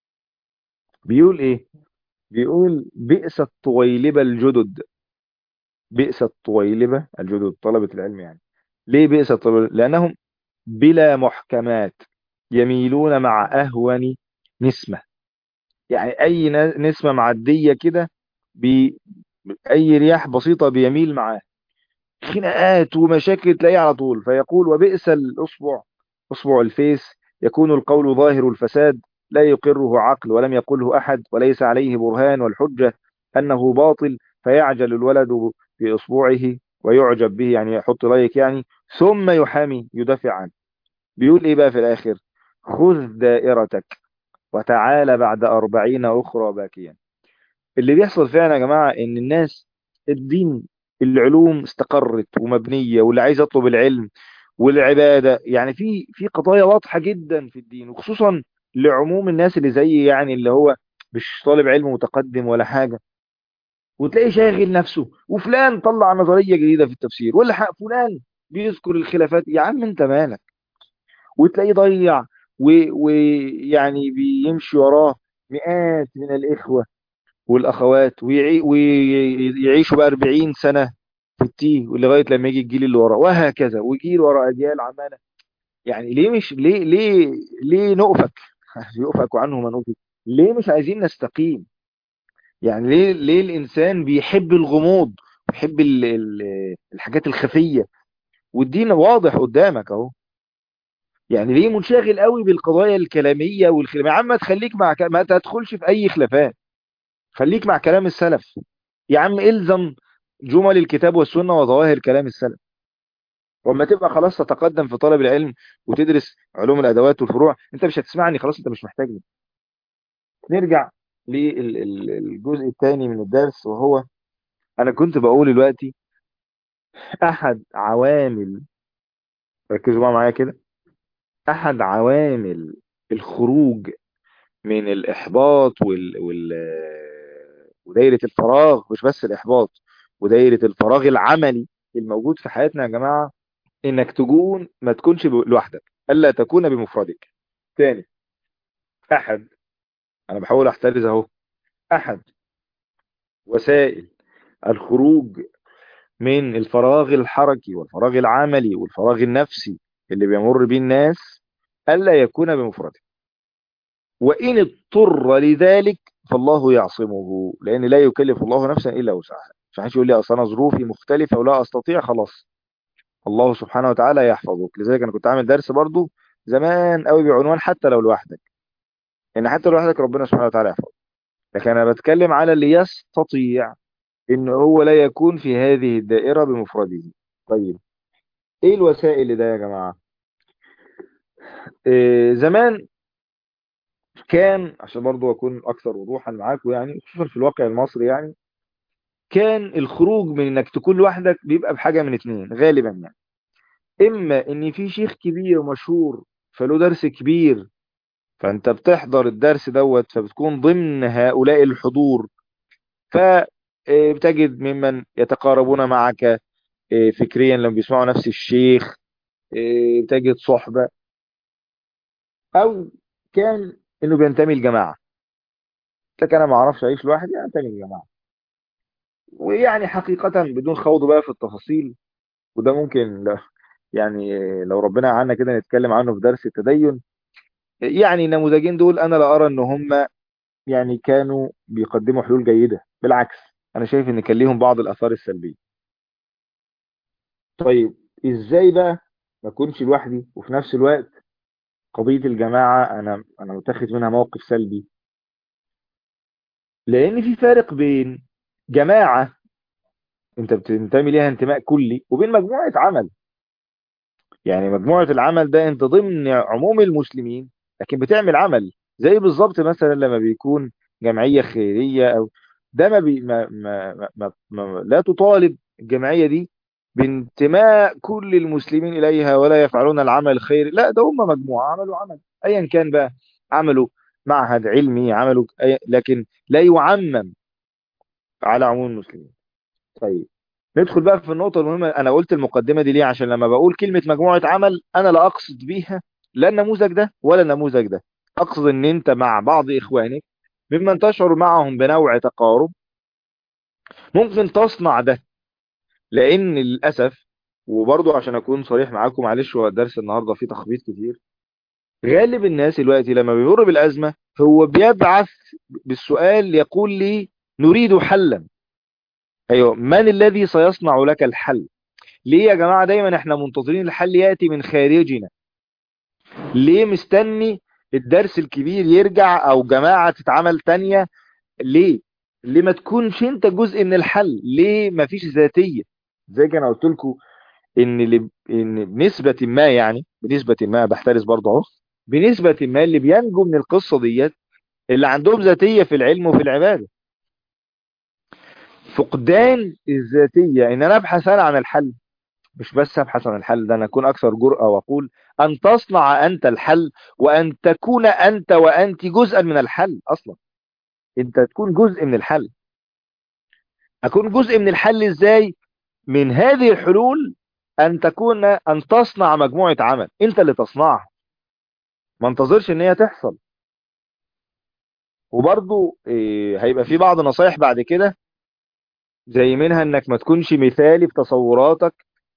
بيقول ايه؟ بيقول بئس الطويلبة الجدد. بئس الطويلبة الجدد، طلبة العلم يعني. ليه بئس الطويلبة؟ لأنهم بلا محكمات، يميلون مع أهون نسمة. يعني أي نسمة معدية كده، بي أي رياح بسيطة بيميل معاه، خناقات ومشاكل تلاقيه على طول. فيقول وبئس الأصبع، أصبع الفيس، يكون القول ظاهر الفساد، لا يقره عقل ولم يقله أحد وليس عليه برهان والحجة أنه باطل، فيعجل الولد بإصبعه ويعجب به، يعني يحط لايك يعني، ثم يحامي يدافع عنه. بيقول إيه بقى في الآخر؟ خذ دائرتك وتعال بعد 40 أخرى باكيا. اللي بيحصل فعلا يا جماعة ان الناس، الدين، العلوم استقرت ومبنية، واللي عايز يطلب العلم والعبادة، يعني في قضايا واضحة جدا في الدين، وخصوصا لعموم الناس اللي زي يعني اللي هو مش طالب علم متقدم ولا حاجة. وتلاقيه شاغل نفسه، وفلان طلع نظرية جديدة في التفسير، ولا فلان بيذكر الخلافات. يا عم انت مالك؟ وتلاقيه ضيع ويعني بيمشي وراه مئات من الإخوة والاخوات، ويعيشوا بقى 40 سنه في التيه، ولغايه لما يجي الجيل اللي وراه، وهكذا، وجيل ورا اجيال عماله. يعني ليه مش ليه نؤفك؟ يؤفك عنه من أوفي. ليه مش عايزين نستقيم؟ يعني ليه الانسان بيحب الغموض، بيحب الحاجات الخفيه، والدين واضح قدامك اهو. يعني ليه منشغل قوي بالقضايا الكلاميه والخلاف؟ يا عم ما تخليك مع ما تدخلش في اي خلافات، خليك مع كلام السلف. يا عم الزم جمل الكتاب والسنة وظواهر كلام السلف. واما تبقى خلاص تتقدم في طلب العلم وتدرس علوم الادوات والفروع، انت مش هتسمعني خلاص، انت مش محتاجني. نرجع للجزء الثاني من الدرس، وهو انا كنت بقول دلوقتي احد عوامل، ركزوا بقى معايا كده، احد عوامل الخروج من الاحباط ودايرة الفراغ، مش بس الاحباط، ودايرة الفراغ العملي الموجود في حياتنا يا جماعة، انك تكون ما تكونش لوحدك، الا تكون بمفردك. تاني، احد، انا بحاول احترز اهو، احد وسائل الخروج من الفراغ الحركي والفراغ العملي والفراغ النفسي اللي بيمر بيه الناس، الا يكون بمفرده. وان اضطر لذلك فالله يعصمه، لان لا يكلف الله نفسا الا وسعها. مش حدش يقول لي اصل انا ظروفي مختلفه ولا استطيع، خلاص الله سبحانه وتعالى يحفظك. لذلك انا كنت عامل درس برضو زمان قوي بعنوان حتى لو لوحدك، ان حتى لوحدك ربنا سبحانه وتعالى يحفظك. لكن انا بتكلم على اللي يستطيع ان هو لا يكون في هذه الدائرة بمفرده. طيب ايه الوسائل لده يا جماعة؟ إيه زمان كان، عشان برضو اكون اكثر وضوحا معاكم يعني، خصوصا في الواقع المصري يعني، كان الخروج من انك تكون لوحدك بيبقى بحاجة من اتنين غالبا يعني. اما ان في شيخ كبير مشهور فله درس كبير، فانت بتحضر الدرس دوت فبتكون ضمن هؤلاء الحضور، فبتجد ممن يتقاربون معك فكريا لما بيسمعوا نفس الشيخ، بتجد صحبة، او كان انه بينتمي لجماعة. لكن انا ما اعرفش اعيش لوحدي، انا انتمي لجماعة. ويعني حقيقة بدون خوض بقى في التفاصيل، وده ممكن يعني لو ربنا عنا كده نتكلم عنه في درس التدين. يعني النموذجين دول انا لا ارى ان هم يعني كانوا بيقدموا حلول جيدة، بالعكس انا شايف ان كان ليهم بعض الاثار السلبية. طيب ازاي بقى ما اكونش لوحدي وفي نفس الوقت قضية الجماعة انا متخذ منها موقف سلبي؟ لان في فارق بين جماعة انت بتنتمي ليها انتماء كلي، وبين مجموعة عمل. يعني مجموعة العمل ده انت ضمن عموم المسلمين، لكن بتعمل عمل زي بالظبط مثلا لما بيكون جمعية خيرية او ده ما, بي لا تطالب الجمعية دي بانتماء كل المسلمين إليها ولا يفعلون العمل الخيري، لا ده هم مجموعة عملوا عمل ايا كان بقى، عملوا معهد علمي، عملوا لكن لا يعمم على عموم المسلمين. طيب ندخل بقى في النقطة المهمة. أنا قلت المقدمة دي ليه؟ عشان لما بقول كلمة مجموعة عمل أنا لا أقصد بيها لا النموذج ده ولا النموذج ده. أقصد إن أنت مع بعض إخوانك ممن تشعر معهم بنوع تقارب ممكن تصنع ده. لأن للأسف، وبرضو عشان أكون صريح معاكم معلش، هو الدرس النهاردة فيه تخبيط كتير. غالب الناس دلوقتي لما بيمر بالأزمة هو بيبعث بالسؤال يقول لي نريد حلا. أيوه، من الذي سيصنع لك الحل؟ ليه يا جماعة دايما احنا منتظرين الحل يأتي من خارجنا؟ ليه مستني الدرس الكبير يرجع او جماعة تتعمل تانية؟ ليه؟ ليه ما تكونش انت جزء من الحل؟ ليه ما فيش ذاتية؟ زي كان قلت لكم ان بنسبة ما، يعني بنسبة ما بحترس برضه اهو، بنسبة ما اللي بينجو من القصة ديت اللي عندهم ذاتية في العلم وفي العبادة. فقدان الذاتية ان انا ابحث انا عن الحل، مش بس ابحث عن الحل، ده انا اكون اكثر جرأة واقول ان تصنع انت الحل، وان تكون انت وانت جزءا من الحل اصلا. انت تكون جزء من الحل. اكون جزء من الحل ازاي؟ من هذه الحلول، ان تصنع مجموعة عمل انت اللي تصنعها، ما انتظرش ان هي تحصل. وبرضو هيبقى في بعض نصايح بعد كده، زي منها انك ما تكونش مثالي في تصوراتك.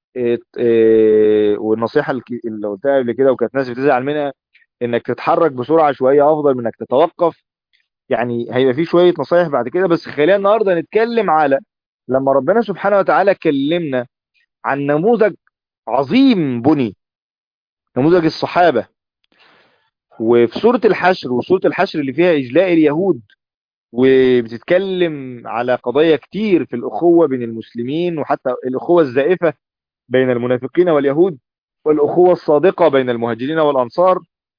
والنصيحة اللي قلتها قبل كده وكانت ناس بتزعل منها، انك تتحرك بسرعة شوية افضل من انك تتوقف. يعني هيبقى في شوية نصايح بعد كده، بس خلينا النهاردة نتكلم على لما ربنا سبحانه وتعالى كلمنا عن نموذج عظيم بني، نموذج الصحابة. وفي سورة الحشر، وسورة الحشر اللي فيها إجلاء اليهود، وبتتكلم على قضايا كتير في الأخوة بين المسلمين، وحتى الأخوة الزائفة بين المنافقين واليهود، والأخوة الصادقة بين المهاجرين والأنصار،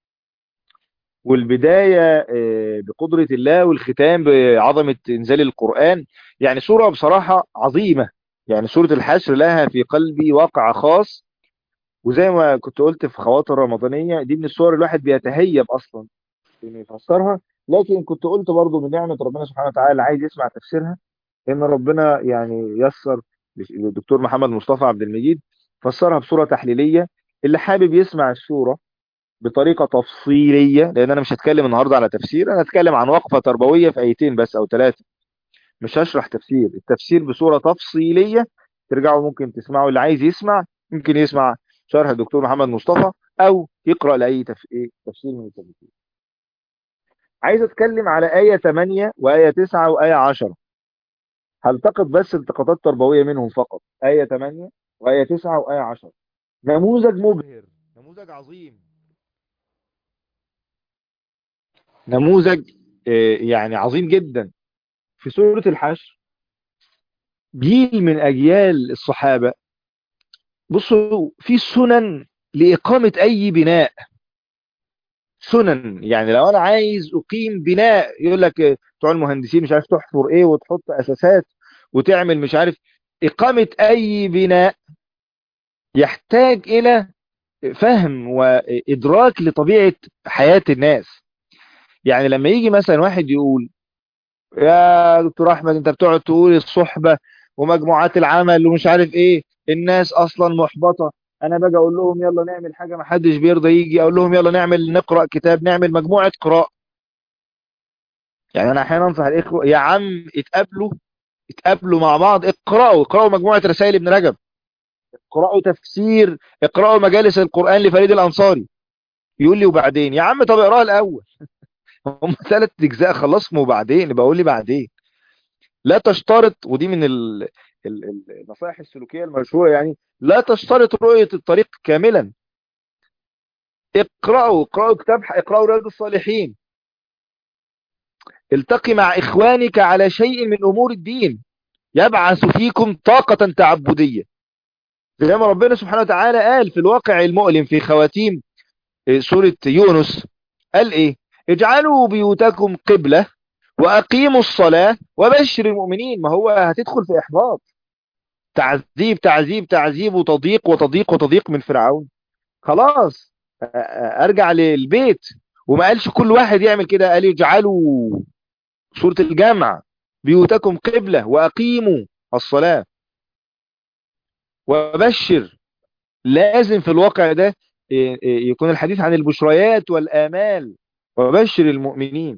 والبداية بقدرة الله، والختام بعظمة إنزال القرآن. يعني سورة بصراحة عظيمة. يعني سورة الحشر لها في قلبي واقع خاص. وزي ما كنت قلت في خواطر رمضانية، دي من السور الواحد بيتهيب أصلا إنه يفسرها. لكن كنت قلت برضو من نعمة ربنا سبحانه وتعالى اللي عايز يسمع تفسيرها، إن ربنا يعني يسر للدكتور محمد مصطفى عبد المجيد فسرها بصورة تحليلية. اللي حابب يسمع السورة بطريقة تفصيلية، لان انا مش هتكلم النهاردة على تفسير، انا هتكلم عن وقفة تربوية في ايتين بس او ثلاثة. مش هشرح تفسير، التفسير بصورة تفصيلية. ترجعوا ممكن تسمعوا، اللي عايز يسمع ممكن يسمع شرح الدكتور محمد مصطفى، او يقرأ لأي تفسير من التفسير. عايز اتكلم على آية 8 وآية 9 وآية 10. هلتقط بس التقاطات تربوية منهم فقط، آية 8 وآية 9 وآية 10. نموذج مبهر، نموذج عظيم، نموذج يعني عظيم جدا. في سورة الحشر جيل من أجيال الصحابة، بصوا في سنن لإقامة أي بناء. سنن، يعني لو أنا عايز أقيم بناء، يقول لك بتوع المهندسين مش عارف تحفر إيه وتحط أساسات وتعمل مش عارف. إقامة أي بناء يحتاج إلى فهم وإدراك لطبيعة حياة الناس. يعني لما يجي مثلا واحد يقول يا دكتور احمد انت بتقعد تقول الصحبة ومجموعات العمل ومش عارف ايه، الناس اصلا محبطة. انا باجي اقول لهم يلا نعمل حاجة، ما حدش بيرضى يجي. اقول لهم يلا نعمل نقرأ كتاب، نعمل مجموعة قراء. يعني انا احيانا انصح الاخوة يا عم اتقابلوا، اتقابلوا مع بعض، اقرأوا مجموعة رسائل ابن رجب، اقرأوا تفسير، اقرأوا مجالس القرآن لفريد الانصاري. يقول لي وبعدين؟ يا عم طب اقراها الاول. هم 3 اجزاء خلصهم وبعدين بقول لي بعدين. لا تشترط، ودي من النصائح السلوكية المشهورة، يعني لا تشترط رؤية الطريق كاملا. اقرأوا كتاب، اقرأوا رياض الصالحين، التقي مع إخوانك على شيء من أمور الدين يبعث فيكم طاقة تعبدية. زي ما ربنا سبحانه وتعالى قال في الواقع المؤلم في خواتيم سورة يونس، قال إيه؟ اجعلوا بيوتكم قبلة وأقيموا الصلاة وبشر المؤمنين. ما هو هتدخل في إحباط، تعذيب تعذيب تعذيب وتضييق وتضييق وتضييق من فرعون. خلاص ارجع للبيت. وما قالش كل واحد يعمل كده، قال اجعلوا، سورة الجامعة، بيوتكم قبلة وأقيموا الصلاة وبشر. لازم في الواقع ده يكون الحديث عن البشريات والآمال، وبشر المؤمنين.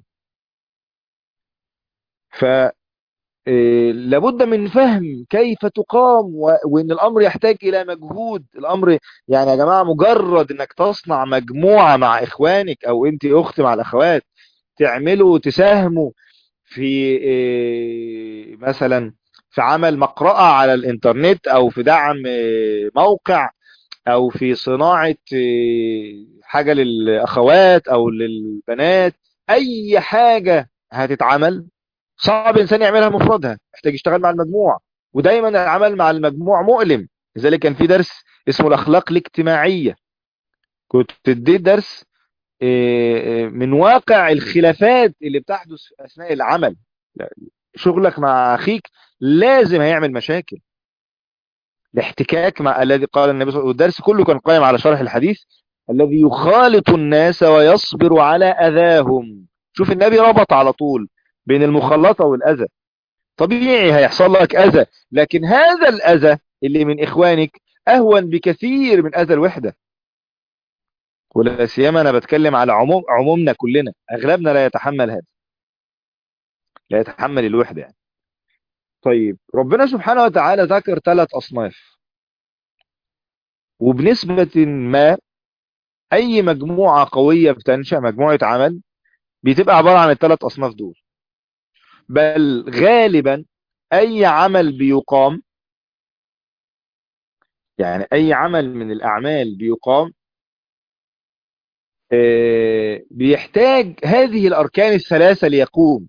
لابد من فهم كيف تقام وان الامر يحتاج الى مجهود. الامر يعني يا جماعة مجرد انك تصنع مجموعة مع اخوانك او انت اخت مع الاخوات، تعملوا تساهموا في مثلا في عمل مقرأة على الانترنت، او في دعم موقع، او في صناعة حاجة للاخوات او للبنات. اي حاجة هتتعمل صعب انسان يعملها مفردها، يحتاج يشتغل مع المجموعة. ودايما العمل مع المجموع مؤلم. لذلك كان في درس اسمه الاخلاق الاجتماعية، كنت اديت درس من واقع الخلافات اللي بتحدث اثناء العمل. شغلك مع اخيك لازم هيعمل مشاكل. الاحتكاك مع الذي قال النبي صلى الله عليه وسلم، والدرس كله كان قائم على شرح الحديث، الذي يخالط الناس ويصبر على اذاهم. شوف النبي ربط على طول بين المخالطة والاذى. طبيعي هيحصل لك أذى، لكن هذا الأذى اللي من إخوانك أهون بكثير من أذى الوحدة. ولا سيما أنا بتكلم على عمومنا كلنا، أغلبنا لا يتحمل هذا، لا يتحمل الوحدة يعني. طيب ربنا سبحانه وتعالى ذكر 3 أصناف، وبنسبة ما أي مجموعة قوية بتنشأ، مجموعة عمل، بتبقى عبارة عن ال3 أصناف دول. بل غالبا أي عمل بيقام، يعني أي عمل من الأعمال بيقام بيحتاج هذه الأركان الثلاثة ليقوم.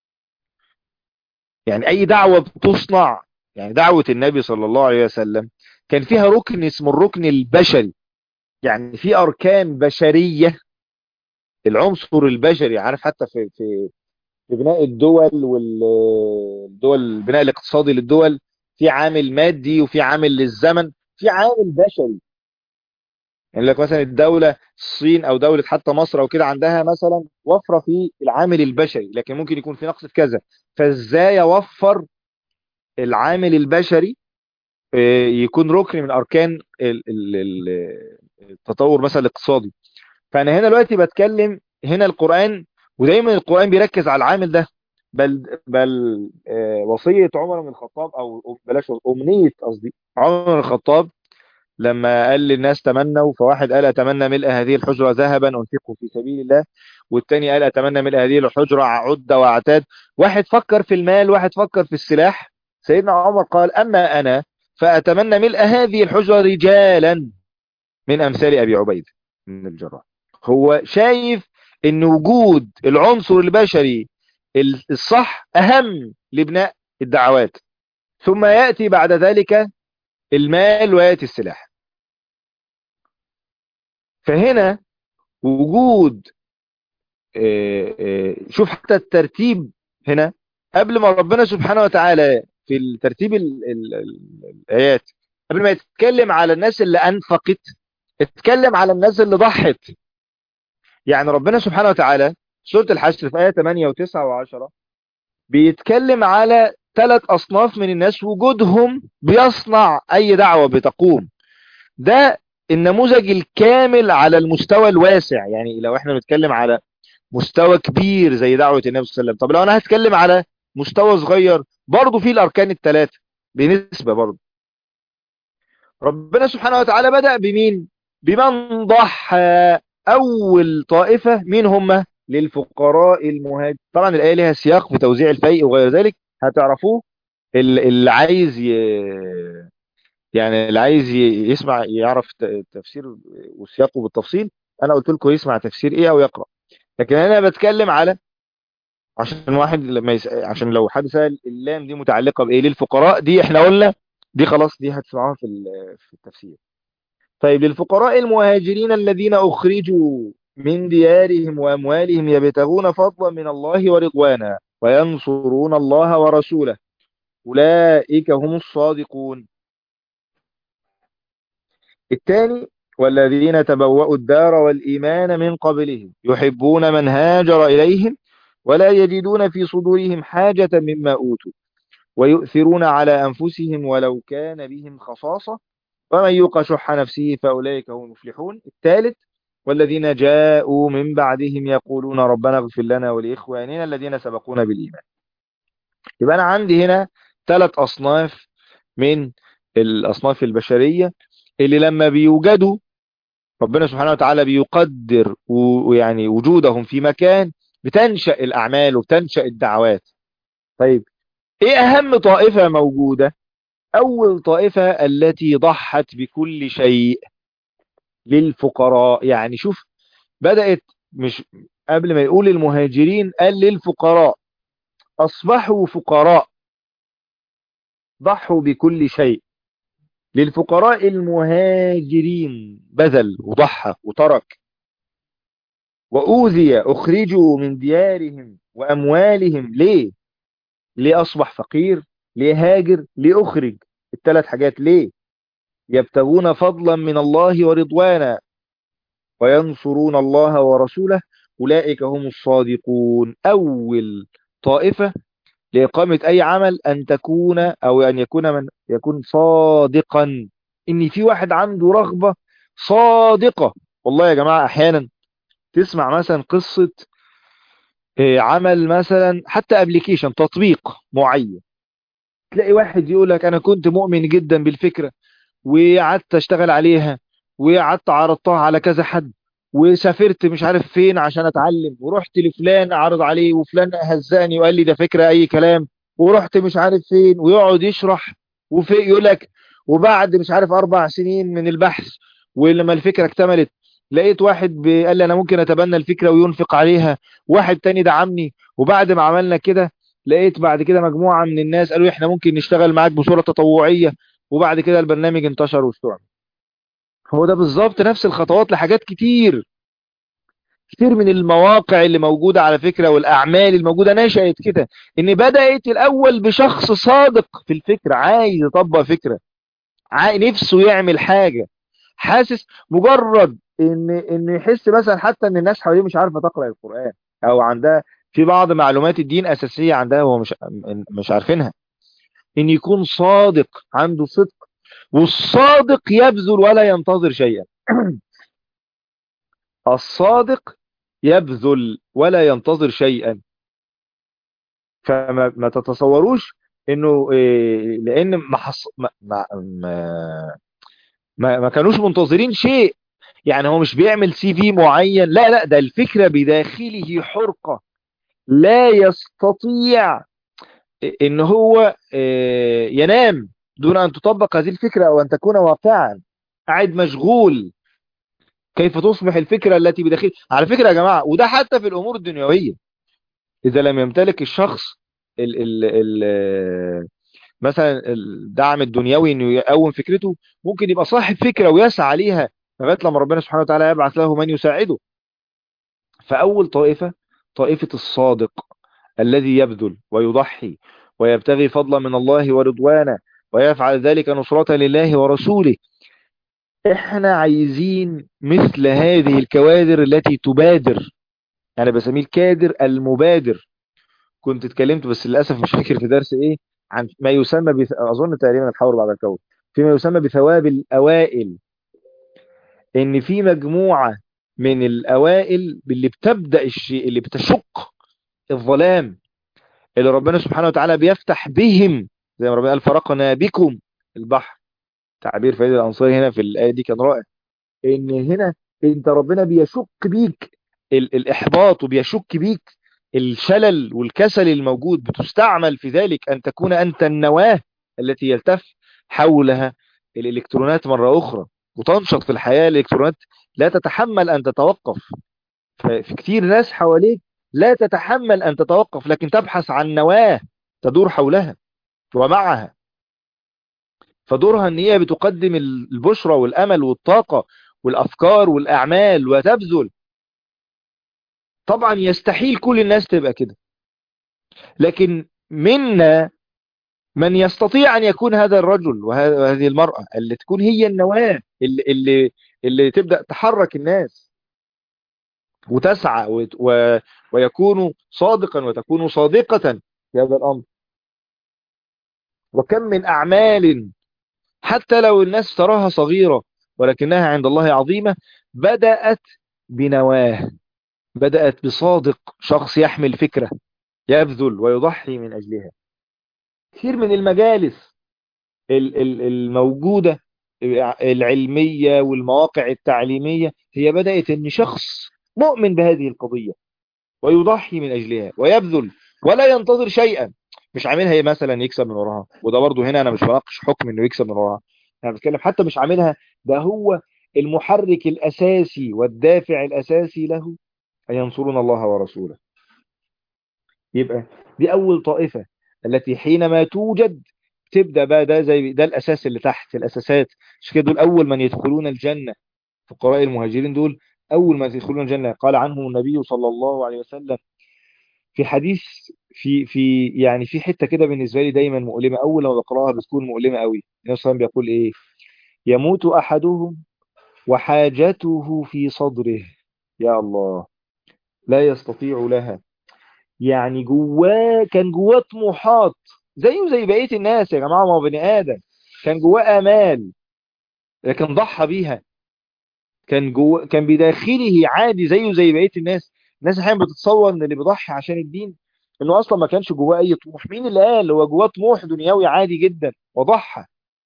يعني أي دعوة بتصنع، يعني دعوة النبي صلى الله عليه وسلم كان فيها ركن اسمه الركن البشري. يعني في أركان بشرية، العنصر البشري، عارف حتى في بناء الدول والدول، البناء الاقتصادي للدول، في عامل مادي وفي عامل للزمن، في عامل بشري. يعني لك مثلا الدولة الصين او دولة حتى مصر او كده عندها مثلا وفرة في العامل البشري، لكن ممكن يكون في نقص في كذا. فازاي اوفر العامل البشري يكون ركن من اركان التطور مثلا الاقتصادي. فانا هنا دلوقتي بتكلم هنا القرآن، ودايما القرآن بيركز على العامل ده. بل وصية عمر بن الخطاب، او بلاش امنية، قصدي عمر بن الخطاب لما قال للناس تمنوا، فواحد قال اتمنى ملء هذه الحجرة ذهبا انفقه في سبيل الله، والتاني قال اتمنى ملء هذه الحجرة عدة واعتاد. واحد فكر في المال، واحد فكر في السلاح. سيدنا عمر قال اما انا فاتمنى ملء هذه الحجرة رجالا من امثال ابي عبيد بن الجراح. هو شايف ان وجود العنصر البشري الصح اهم لبناء الدعوات. ثم يأتي بعد ذلك المال ويأتي السلاح. فهنا وجود شوف حتى الترتيب هنا، قبل ما ربنا سبحانه وتعالى في الترتيب الآيات، قبل ما يتكلم على الناس اللي أنفقت، اتكلم على الناس اللي ضحت. يعني ربنا سبحانه وتعالى سورة الحشر في آية 8 و9 و10 بيتكلم على 3 أصناف من الناس وجودهم بيصنع أي دعوة بتقوم. ده النموذج الكامل على المستوى الواسع. يعني لو احنا بنتكلم على مستوى كبير زي دعوة النبي صلى الله عليه وسلم، طب لو انا هتكلم على مستوى صغير برضه فيه الاركان الثلاثة بنسبة برضه. ربنا سبحانه وتعالى بدأ بمين؟ بمن ضحى. اول طائفة مين هم؟ للفقراء المهاجرين. طبعا الآية لها سياق في توزيع الفيء وغير ذلك هتعرفوه. اللي عايز يعني اللي عايز يسمع يعرف تفسير وسياقه بالتفصيل، انا قلت لكم يسمع تفسير ايه او يقرأ. لكن انا بتكلم على عشان واحد لما عشان لو حد سأل اللام دي متعلقة بإيه للفقراء، دي احنا قلنا دي خلاص دي هتسمعوها في التفسير. طيب للفقراء المهاجرين الذين أخرجوا من ديارهم وأموالهم يبتغون فضلا من الله ورضوانا وينصرون الله ورسوله أولئك هم الصادقون. الثاني والذين تبوأوا الدار والإيمان من قبلهم يحبون من هاجر إليهم ولا يجدون في صدورهم حاجة مما أوتوا ويؤثرون على أنفسهم ولو كان بهم خصاصة ومن يوق شح نفسه فأولئك هم المفلحون. الثالث والذين جاءوا من بعدهم يقولون ربنا اغفر لنا ولإخواننا الذين سبقونا بالإيمان. يبقى أنا عندي هنا 3 أصناف من الأصناف البشرية اللي لما بيوجدوا ربنا سبحانه وتعالى بيقدر ويعني وجودهم في مكان بتنشأ الأعمال وبتنشأ الدعوات. طيب ايه اهم طائفة موجودة؟ اول طائفة التي ضحت بكل شيء للفقراء. يعني شوف بدأت مش قبل ما يقول المهاجرين قال للفقراء، اصبحوا فقراء ضحوا بكل شيء. للفقراء المهاجرين بذل وضحى وترك. وأوذي أخرجوا من ديارهم وأموالهم. ليه أصبح فقير؟ ليه هاجر؟ ليه أخرج؟ ال3 حاجات ليه؟ يبتغون فضلا من الله ورضوانا وينصرون الله ورسوله أولئك هم الصادقون. أول طائفة لإقامة أي عمل أن تكون أو أن يكون من يكون صادقا. إن في واحد عنده رغبة صادقة. والله يا جماعة أحيانا تسمع مثلا قصة عمل مثلا حتى ابلكيشن تطبيق معين، تلاقي واحد يقول لك انا كنت مؤمن جدا بالفكرة وقعدت اشتغل عليها وقعدت عرضتها على كذا حد وسافرت مش عارف فين عشان اتعلم ورحت لفلان اعرض عليه وفلان هزاني وقال لي ده فكرة اي كلام ورحت مش عارف فين ويقعد يشرح وفي يقول لك وبعد مش عارف 4 سنين من البحث ولما الفكرة اكتملت لقيت واحد قال لي انا ممكن اتبنى الفكرة وينفق عليها، واحد تاني دعمني، وبعد ما عملنا كده لقيت بعد كده مجموعة من الناس قالوا احنا ممكن نشتغل معاك بصورة تطوعية، وبعد كده البرنامج انتشر واستوعب. هو ده بالظبط نفس الخطوات لحاجات كتير كتير من المواقع اللي موجودة على فكرة والأعمال الموجودة نشأت كده. إن بدأت الأول بشخص صادق في الفكرة عايز يطبق فكرة، نفسه يعمل حاجة، حاسس مجرد إن يحس مثلا حتى إن الناس حواليه مش عارفة تقرأ القرآن أو عندها في بعض معلومات الدين أساسية عندها هو مش عارفينها. إن يكون صادق عنده صدق، والصادق يبذل ولا ينتظر شيئا. الصادق يبذل ولا ينتظر شيئا. فما تتصوروش انه لان ما كانوش منتظرين شيء. يعني هو مش بيعمل سي في معين، لا لا، ده الفكرة بداخله حرقة لا يستطيع ان هو ينام دون ان تطبق هذه الفكرة او ان تكون واقعا. قاعد مشغول كيف تصبح الفكرة التي بداخله. على فكرة يا جماعة وده حتى في الامور الدنيوية، إذا لم يمتلك الشخص ال ال ال مثلا الدعم الدنيوي انه يقوم فكرته، ممكن يبقى صاحب فكرة ويسعى عليها لغاية لما ربنا سبحانه وتعالى يبعث له من يساعده. فأول طائفة، طائفة الصادق الذي يبذل ويضحي ويبتغي فضلا من الله ورضوانا ويفعل ذلك نصرة لله ورسوله. احنا عايزين مثل هذه الكوادر التي تبادر. انا بسميه الكادر المبادر. كنت اتكلمت بس للاسف مش فاكر في درس ايه، عن ما يسمى اظن تقريبا الحور بعد الكون، فيما يسمى بثواب الاوائل. ان في مجموعة من الاوائل اللي بتبدأ الشيء، اللي بتشق الظلام، اللي ربنا سبحانه وتعالى بيفتح بهم، زي ما ربنا قال فرقنا بكم البحر. تعبير فريد الأنصاري هنا في الآية دي كان رائع. ان هنا انت ربنا بيشك بيك الإحباط، وبيشك بيك الشلل والكسل الموجود، بتستعمل في ذلك أن تكون أنت النواة التي يلتف حولها الإلكترونات مرة أخرى وتنشط في الحياة. الإلكترونات لا تتحمل أن تتوقف. في كتير ناس حواليك لا تتحمل أن تتوقف، لكن تبحث عن نواة تدور حولها ومعها. فدورها ان هي بتقدم البشرى والامل والطاقة والافكار والاعمال وتبذل. طبعا يستحيل كل الناس تبقى كده، لكن منا من يستطيع ان يكون هذا الرجل وهذه المرأة اللي تكون هي النواة اللي تبدأ تحرك الناس وتسعى ويكون صادقا وتكون صادقة في هذا الامر. وكم من اعمال حتى لو الناس تراها صغيرة ولكنها عند الله عظيمة، بدأت بنواه، بدأت بصادق شخص يحمل فكرة يبذل ويضحي من أجلها. كثير من المجالس الموجودة العلمية والمواقع التعليمية هي بدأت ان شخص مؤمن بهذه القضية ويضحي من أجلها ويبذل ولا ينتظر شيئا. مش عاملها مثلا يكسب من وراها، وده برضو هنا انا مش بناقش حكم انه يكسب من وراها، انا بتكلم حتى مش عاملها، ده هو المحرك الاساسي والدافع الاساسي له ان ينصرون الله ورسوله. يبقى دي اول طائفة التي حينما توجد تبدأ بقى، ده زي ده الاساس اللي تحت الاساسات. مش كده؟ دول اول من يدخلون الجنة، فقراء المهاجرين دول اول من يدخلون الجنة. قال عنهم النبي صلى الله عليه وسلم في حديث، يعني في حتة كده بالنسبة لي دايما مؤلمة، أول لما بقرأها بتكون مؤلمة قوي. النبي صلى الله عليه وسلم بيقول إيه؟ يموت أحدهم وحاجته في صدره، يا الله، لا يستطيع لها. يعني جواه، كان جواه طموحات زيه زي بقية الناس يا جماعة، ما هو بني آدم. كان جواه آمال لكن ضحى بيها. كان جواه، كان بداخله عادي زيه زي بقية الناس. الناس احيانا بتتصور ان اللي بيضحي عشان الدين انه اصلا ما كانش جواه اي طموح. مين اللي قال؟ هو جواه طموح دنيوي عادي جدا وضحى.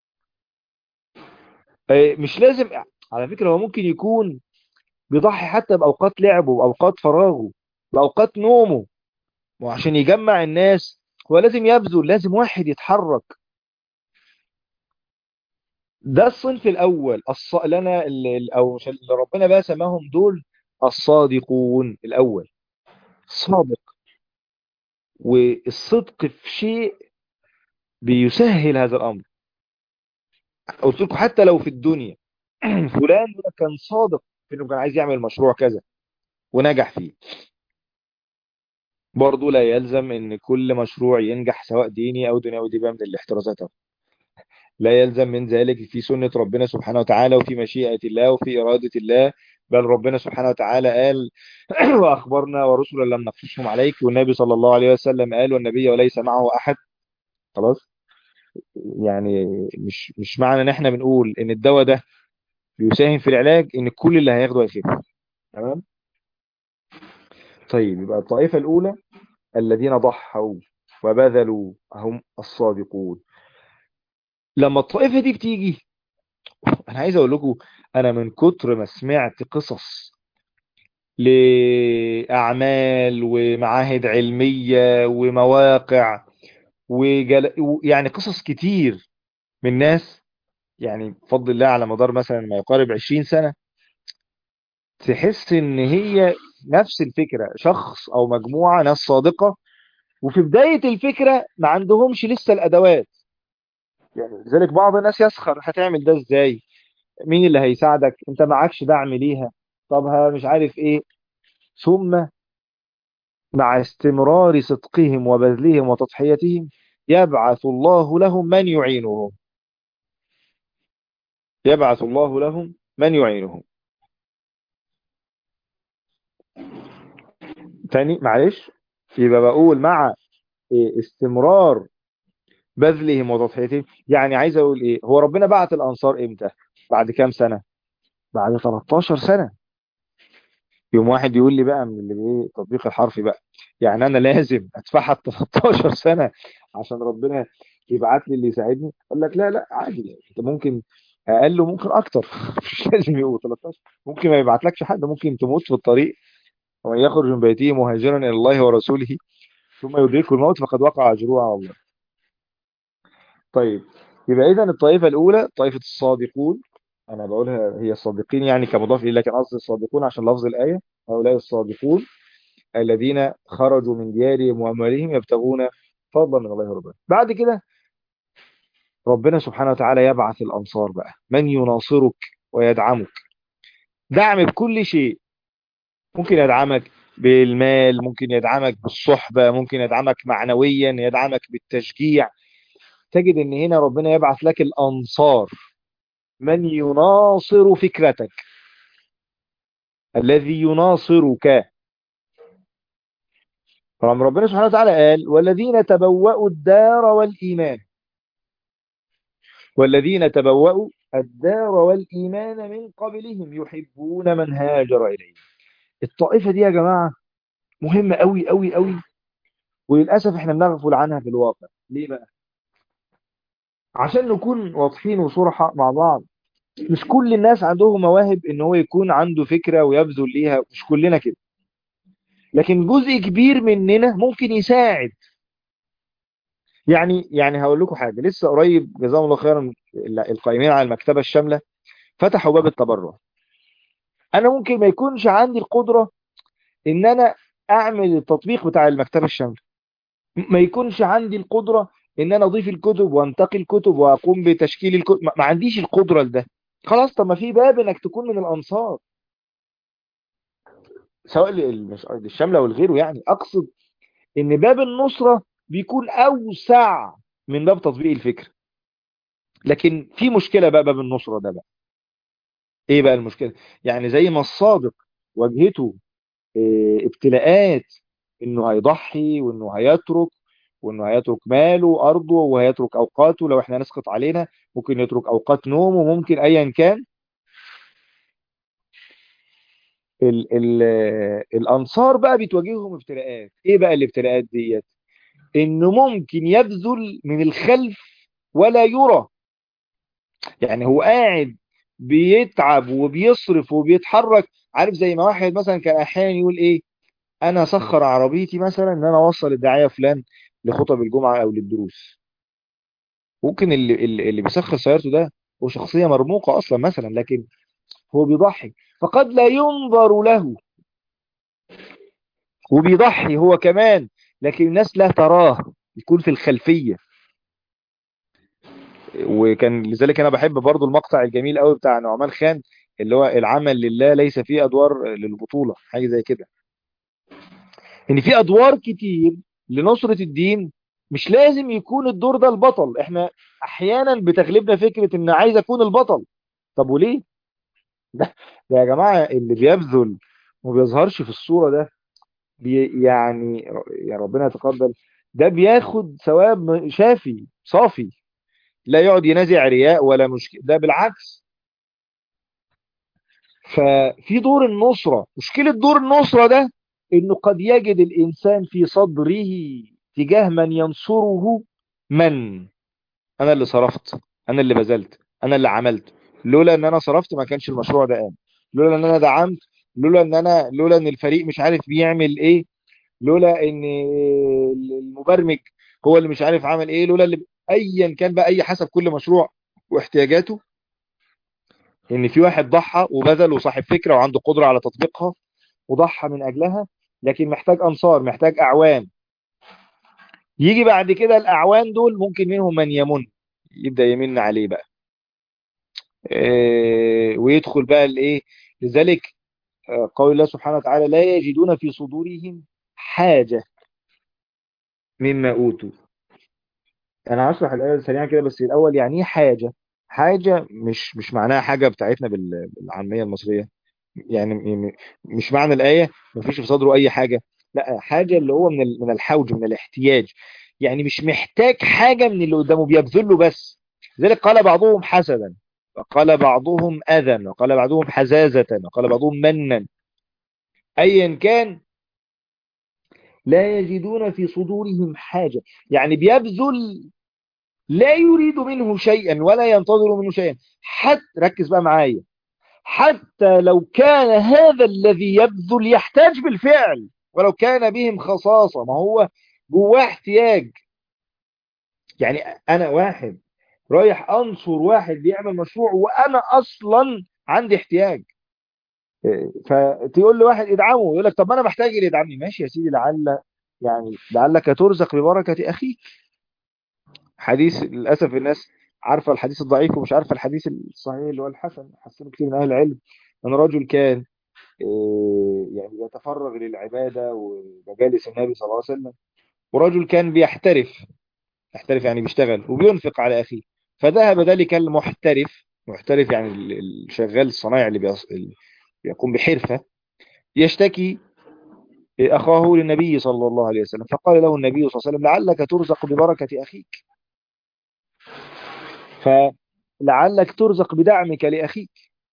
مش لازم. على فكرة هو ممكن يكون بيضحي حتى بأوقات لعبه وأوقات فراغه وأوقات نومه، وعشان يجمع الناس هو لازم يبذل، لازم واحد يتحرك. ده الصنف الأول اللي أنا أو اللي ربنا بقى سماهم دول الصادقون الأول. صادق، والصدق في شيء بيسهل هذا الأمر. قلت لكم حتى لو في الدنيا فلان ده كان صادق في انه كان عايز يعمل مشروع كذا ونجح فيه، برضه لا يلزم ان كل مشروع ينجح سواء ديني او دنيوي. دي بقى من الاحترازات أهو. لا يلزم من ذلك، في سنة ربنا سبحانه وتعالى وفي مشيئة الله وفي إرادة الله. بل ربنا سبحانه وتعالى قال وأخبرنا ورسلا لم نقصصهم عليك، والنبي صلى الله عليه وسلم قال والنبي وليس معه أحد. خلاص. يعني مش معنى ان احنا بنقول ان الدواء ده بيساهم في العلاج ان كل اللي هياخده هيخف. تمام. طيب يبقى الطائفة الأولى الذين ضحوا وبذلوا هم الصادقون. لما الطائفة دي بتيجي، أنا عايز أقول لكم، أنا من كتر ما سمعت قصص لأعمال ومعاهد علمية ومواقع يعني قصص كتير من ناس، يعني بفضل الله على مدار مثلا ما يقارب 20 سنة، تحس ان هي نفس الفكرة، شخص او مجموعة ناس صادقة وفي بداية الفكرة ما عندهمش لسه الادوات. يعني لذلك بعض الناس يسخر، هتعمل ده ازاي؟ مين اللي هيساعدك؟ انت معكش دعم ليها. طب مش عارف ايه. ثم مع استمرار صدقهم وبذلهم وتضحيتهم يبعث الله لهم من يعينهم. يبعث الله لهم من يعينهم. تاني معلش. يبقى بقول مع استمرار بذلهم وتضحيتهم. يعني عايز اقول ايه؟ هو ربنا بعت الانصار امتى؟ بعد كام سنة؟ بعد 13 سنة. يوم واحد يقول لي بقى من اللي ايه التطبيق الحرفي بقى، يعني انا لازم ادفعها 13 سنة عشان ربنا يبعت لي اللي يساعدني؟ اقول لك لا لا، عادي، انت ممكن اقل وممكن اكتر. مش لازم يبقوا 13. ممكن ما يبعتلكش حد، ممكن تموت في الطريق. ومن يخرج من بيته مهاجرا الى الله ورسوله ثم يدركه الموت فقد وقع اجره على الله. طيب، يبقى اذا الطائفة الاولى طائفة الصادقون. انا بقولها هي الصادقين يعني كمضاف اليه، لكن قصدي الصادقون عشان لفظ الايه. هؤلاء الصادقون الذين خرجوا من ديارهم وأموالهم يبتغون فضلا من الله ورضوانه. بعد كده ربنا سبحانه وتعالى يبعث الأنصار بقى، من يناصرك ويدعمك دعم بكل شيء. ممكن يدعمك بالمال، ممكن يدعمك بالصحبة، ممكن يدعمك معنويا، يدعمك بالتشجيع. تجد ان هنا ربنا يبعث لك الأنصار، من يناصر فكرتك، الذي يناصرك. ربنا سبحانه وتعالى قال والذين تبوأوا الدار والإيمان. والذين تبوأوا الدار والإيمان من قبلهم يحبون من هاجر إليهم. الطائفة دي يا جماعة مهمة قوي قوي قوي، وللأسف احنا بنغفل عنها في الواقع. ليه بقى؟ عشان نكون واضحين وصراحة مع بعض. مش كل الناس عندهم مواهب ان هو يكون عنده فكرة ويبذل ليها، مش كلنا كده. لكن جزء كبير مننا ممكن يساعد. يعني هقول لكم حاجة لسه قريب، جزاهم الله خيرا، القائمين على المكتبة الشاملة فتحوا باب التبرع. انا ممكن ما يكونش عندي القدرة ان انا اعمل التطبيق بتاع المكتبة الشاملة، ما يكونش عندي القدرة ان انا اضيف الكتب وانتقي الكتب واقوم بتشكيل الكتب، ما عنديش القدرة لده. خلاص، طب ما في باب انك تكون من الانصار، سواء مش الشاملة او الغيره. يعني اقصد ان باب النصرة بيكون اوسع من باب تطبيق الفكر. لكن في مشكلة بقى، باب النصرة ده بقى ايه بقى المشكلة؟ يعني زي ما الصادق واجهته ابتلاءات، انه هيضحي وانه هيترك، وانه هيترك ماله وارضه وهيترك اوقاته لو احنا نسقط علينا، ممكن يترك اوقات نومه، ممكن ايا كان. ال الانصار بقى بتواجههم ابتلاءات. ايه بقى الابتلاءات ديت؟ انه ممكن يبذل من الخلف ولا يرى. يعني هو قاعد بيتعب وبيصرف وبيتحرك. عارف زي ما واحد مثلا كان احيانا يقول ايه، انا اسخر عربيتي مثلا ان انا اوصل الداعيه فلان لخطب الجمعه او للدروس. ممكن اللي بيسخر سيارته ده هو شخصيه مرموقه اصلا مثلا، لكن هو بيضحي فقد لا ينظر له، وبيضحي هو كمان، لكن الناس لا تراه، يكون في الخلفيه. وكان لذلك انا بحب برضو المقطع الجميل قوي بتاع نعمان خان، اللي هو العمل لله ليس فيه ادوار للبطوله، حاجه زي كده. ان في ادوار كتير لنصرة الدين، مش لازم يكون الدور ده البطل. احنا احيانا بتغلبنا فكرة ان عايز اكون البطل. طب وليه؟ ده يا جماعة اللي بيبذل وما بيظهرش في الصورة ده يعني يا ربنا يتقبل، ده بياخد ثواب شافي صافي، لا يقعد ينازع رياء ولا مشكلة، ده بالعكس. ففي دور النصرة، مشكلة دور النصرة ده انه قد يجد الانسان في صدره تجاه من ينصره من، انا اللي صرفت، انا اللي بذلت، انا اللي عملت. لولا ان انا صرفت ما كانش المشروع ده قام. لولا ان انا دعمت، لولا ان الفريق مش عارف بيعمل ايه، لولا ان المبرمج هو اللي مش عارف عمل ايه، لولا اللي ايا كان بقى، اي حسب كل مشروع واحتياجاته. ان في واحد ضحى وبذل وصاحب فكرة وعنده قدرة على تطبيقها وضحى من اجلها، لكن محتاج انصار، محتاج اعوان. يجي بعد كده الاعوان دول ممكن منهم من يمن، يبدأ يمن عليه بقى، ويدخل بقى الايه. لذلك قول الله سبحانه وتعالى لا يجدون في صدورهم حاجة مما أوتوا. أنا هشرح الآية سريعا كده، بس الأول يعني إيه حاجة؟ حاجة مش معناها حاجة بتاعتنا بالعامية المصرية، يعني مش معنى الآية مفيش في صدره أي حاجة. لا، حاجة اللي هو من الحوج، من الاحتياج، يعني مش محتاج حاجة من اللي قدامه، بيبذل له بس. لذلك قال بعضهم حسدا، وقال بعضهم أذى، وقال بعضهم حزازة، وقال بعضهم منا. أيا كان، لا يجدون في صدورهم حاجة، يعني بيبذل، لا يريد منه شيئا ولا ينتظر منه شيئا. حتى ركز بقى معايا، حتى لو كان هذا الذي يبذل يحتاج بالفعل، ولو كان بهم خصاصة، ما هو جواه احتياج. يعني أنا واحد رايح أنصر واحد بيعمل مشروع وأنا أصلا عندي احتياج، فتقول له واحد ادعمه، يقول لك طب ما أنا محتاج اللي يدعمني. ماشي يا سيدي، يعني لعلك ترزق ببركة أخيك. حديث للأسف الناس عارفة الحديث الضعيف ومش عارفة الحديث الصحيح اللي هو الحسن، حسنه كتير من أهل العلم. أن رجل كان يعني يتفرغ للعبادة ومجالس النبي صلى الله عليه وسلم، ورجل كان يحترف يعني بيشتغل وبينفق على أخيه. فذهب ذلك المحترف، محترف يعني الشغال الصنايعي اللي بيقوم بحرفة، يشتكي أخاه للنبي صلى الله عليه وسلم. فقال له النبي صلى الله عليه وسلم لعلك ترزق ببركة أخيك، فلعلك ترزق بدعمك لأخيك.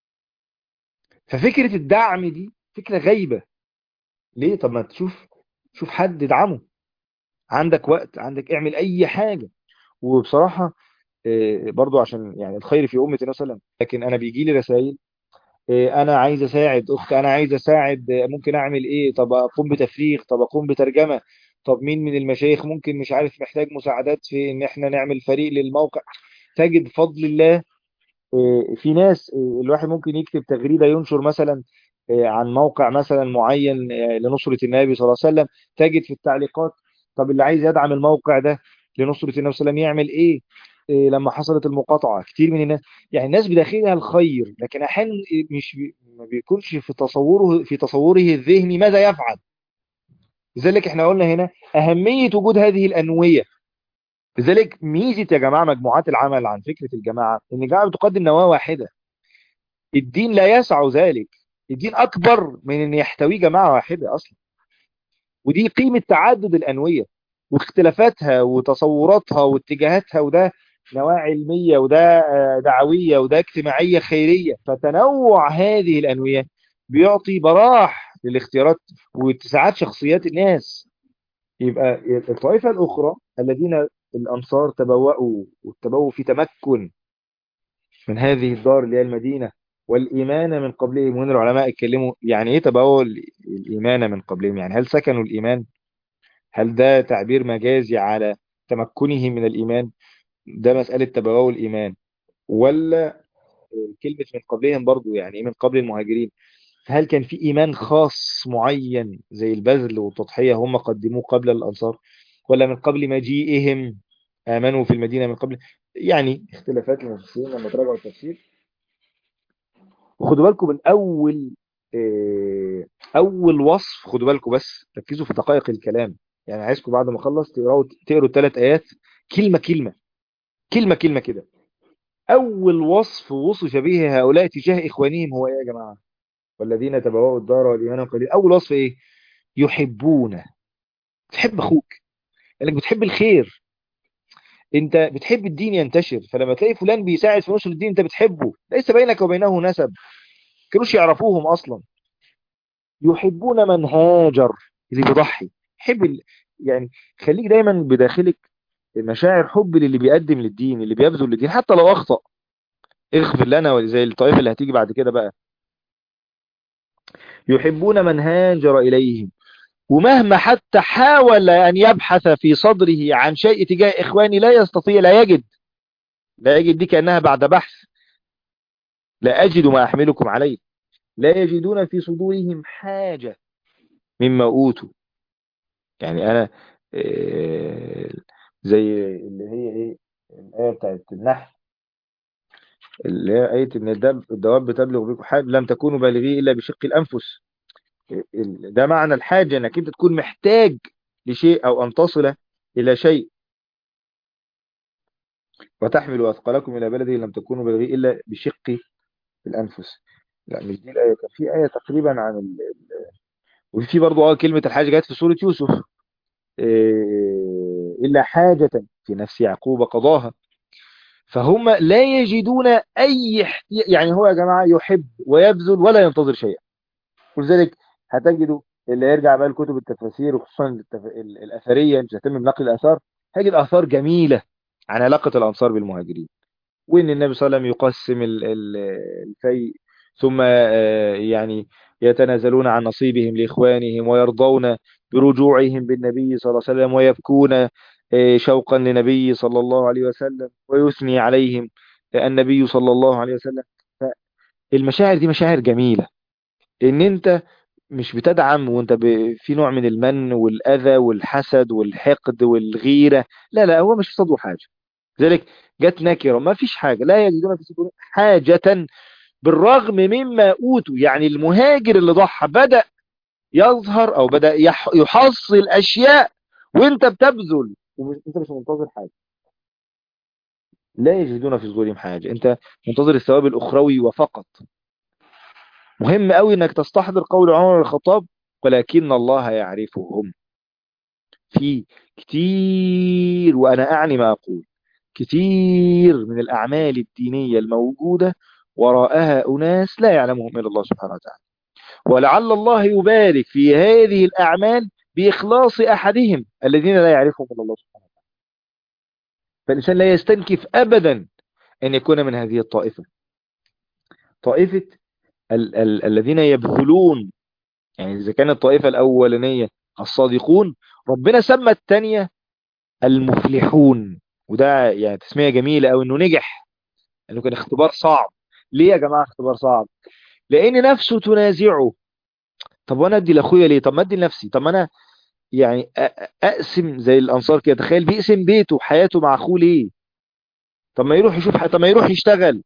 ففكرة الدعم دي فكرة غايبة. ليه؟ طب ما تشوف، شوف حد ادعمه، عندك وقت، عندك اعمل أي حاجة. وبصراحة برضو عشان يعني الخير في أمة النبي صلى الله عليه وسلم، لكن أنا بيجي لي رسائل أنا عايز أساعد أخت، أنا عايز أساعد، ممكن أعمل إيه؟ طب أقوم بتفريغ، طب أقوم بترجمة، طب مين من المشايخ ممكن مش عارف محتاج مساعدات في إن إحنا نعمل فريق للموقع. تجد بفضل الله في ناس، الواحد ممكن يكتب تغريدة ينشر مثلا عن موقع مثلا معين لنصرة النبي صلى الله عليه وسلم، تجد في التعليقات طب اللي عايز يدعم الموقع ده لنصرة النبي صلى الله عليه وسلم يعمل ايه؟ لما حصلت المقاطعة كتير من الناس، يعني الناس بداخلها الخير، لكن احيانا مش ما بيكونش في تصوره الذهني ماذا يفعل. لذلك احنا قلنا هنا أهمية وجود هذه الأنوية. لذلك ميزة يا جماعة مجموعات العمل عن فكرة الجماعة إن الجماعة بتقدم نواة واحدة. الدين لا يسع ذلك، الدين أكبر من أن يحتوي جماعة واحدة أصلا. ودي قيمة تعدد الأنوية واختلافاتها وتصوراتها واتجاهاتها، وده نواة علمية، وده دعوية، وده اجتماعية خيرية. فتنوع هذه الأنوية بيعطي براح للاختيارات واتساعات شخصيات الناس. يبقى الطائفة الأخرى الذين الأنصار تبوأوا في تمكن من هذه الدار اللي هي المدينة والإيمان من قبلهم. وهنا العلماء اتكلموا يعني إيه تبوأوا الإيمان من قبلهم، يعني هل سكنوا الإيمان؟ هل ده تعبير مجازي على تمكنهم من الإيمان؟ ده مسألة تبوأوا الإيمان، ولا كلمة من قبلهم برضو يعني إيه من قبل المهاجرين؟ هل كان في إيمان خاص معين زي البذل والتضحية هم قدموه قبل الأنصار، ولا من قبل مجيئهم آمنوا في المدينة من قبل؟ يعني اختلافات المفسرين لما تراجعوا التفسير. وخدوا بالكم من اول وصف، خدوا بالكم بس ركزوا في دقائق الكلام. يعني عايزكم بعد ما اخلص تقروا الثلاث ايات كلمه كلمه، كلمه كلمه كده. اول وصف وصف به هؤلاء تجاه اخوانهم هو ايه يا جماعه؟ والذين تبوأوا الدار والايمان قليل. اول وصف ايه؟ يحبون. تحب اخوك انك بتحب الخير، انت بتحب الدين ينتشر، فلما تلاقي فلان بيساعد في نشر الدين انت بتحبه، ليس بينك وبينه نسب، كانوش يعرفوهم اصلا. يحبون من هاجر، اللي بيضحي. يعني خليك دايما بداخلك مشاعر حب للي بيقدم للدين، اللي بيبذل للدين حتى لو أخطأ. اغفر لنا، زي الطائفة اللي هتيجي بعد كده بقى. يحبون من هاجر إليهم، ومهما حتى حاول أن يبحث في صدره عن شيء تجاه إخواني لا يستطيع، لا يجد دي كأنها بعد بحث. لا أجد ما أحملكم عليه، لا يجدون في صدورهم حاجة مما أوتوا. يعني أنا زي اللي هي إيه، الآية بتاعت النحل، اللي هي آية إن الدواب بتبلغ بكم حاجة لم تكونوا بالغيه إلا بشق الأنفس. ده معنى الحاجة، إنك أنت تكون محتاج لشيء أو أن تصل إلى شيء. وتحملوا أثقالكم إلى بلده لم تكونوا بالغيه إلا بشق الأنفس. لا مش دي الآية، كان في آية تقريبا عن وفي برضو كلمة الحاجة جت في سورة يوسف، إلا حاجة في نفس يعقوب قضاها. فهم لا يجدون أي يعني هو يا جماعة يحب ويبذل ولا ينتظر شيئا. ولذلك هتجدوا اللي يرجع بقى لكتب التفاسير وخصوصا الأثرية، مش هتم بنقل الآثار، هيجد آثار جميلة عن علاقة الأنصار بالمهاجرين، وإن النبي صلى الله عليه وسلم يقسم الفيء، ثم يعني يتنازلون عن نصيبهم لإخوانهم ويرضون برجوعهم بالنبي صلى الله عليه وسلم ويبكون شوقا لنبي صلى الله عليه وسلم ويثني عليهم النبي صلى الله عليه وسلم. فالمشاعر دي مشاعر جميلة، إن أنت مش بتدعم وأنت في نوع من المن والأذى والحسد والحقد والغيرة. لا لا، هو مش في صدره حاجة. ذلك جت نكرة، ما فيش حاجة، لا يجدون في صدورهم حاجة بالرغم مما أوتوا. يعني المهاجر اللي ضحى بدأ يظهر أو بدأ يحصل أشياء، وانت بتبذل وانت مش منتظر حاجة. لا يجدون في صدورهم حاجة، انت منتظر الثواب الأخروي وفقط. مهم قوي انك تستحضر قول عمر بن الخطاب: ولكن الله يعرفهم. في كتير، وأنا أعني ما أقول، كتير من الأعمال الدينية الموجودة وراءها أناس لا يعلمهم إلا الله سبحانه وتعالى. ولعل الله يبارك في هذه الأعمال بإخلاص أحدهم الذين لا يعرفهم إلا الله سبحانه وتعالى. فالإنسان لا يستنكف أبدا أن يكون من هذه الطائفة، طائفة ال الذين يبذلون. يعني إذا كانت الطائفة الأولانية الصادقون، ربنا سمى الثانية المفلحون. وده يعني تسمية جميلة أو إنه نجح، إنه كان اختبار صعب. ليه يا جماعة اختبار صعب؟ لأن نفسه تنازعه. طب وأنا أدي لأخويا ليه؟ طب ما أدي لنفسي. طب ما أنا يعني أقسم زي الأنصار كده، تخيل بيقسم بيته وحياته مع أخوه ليه؟ طب ما يروح يشوف طب ما يروح يشتغل.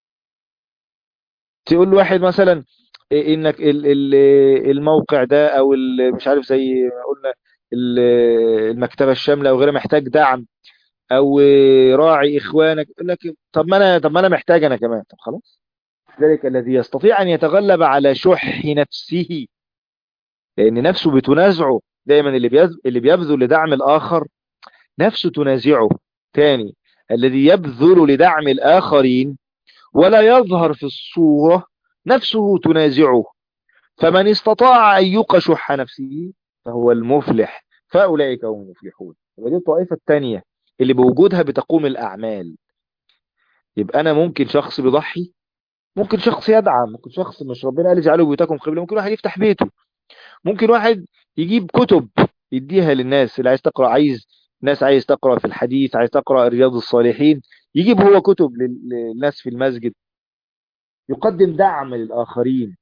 تقول له واحد مثلا إنك الموقع ده أو مش عارف زي ما قلنا ال- المكتبة الشاملة أو غيرها محتاج دعم، او راعي اخوانك. يقول لك طب ما انا محتاج انا كمان. طب خلاص. ذلك الذي يستطيع ان يتغلب على شح نفسه، لان نفسه بتنازعه دايما. اللي بيبذل لدعم الاخر نفسه تنازعه. تاني، الذي يبذل لدعم الاخرين ولا يظهر في الصورة نفسه تنازعه. فمن استطاع ان يوق شح نفسه فهو المفلح، فاولئك هم المفلحون. ودي الطائفة التانية اللي بوجودها بتقوم الاعمال. يبقى انا ممكن شخص بيضحي، ممكن شخص يدعم، ممكن شخص مش ربنا قال اجعلوا بيوتكم قبلة، ممكن واحد يفتح بيته، ممكن واحد يجيب كتب يديها للناس اللي عايز تقرأ. ناس عايز تقرأ في الحديث، عايز تقرأ رياض الصالحين، يجيب هو كتب للناس في المسجد، يقدم دعم للآخرين.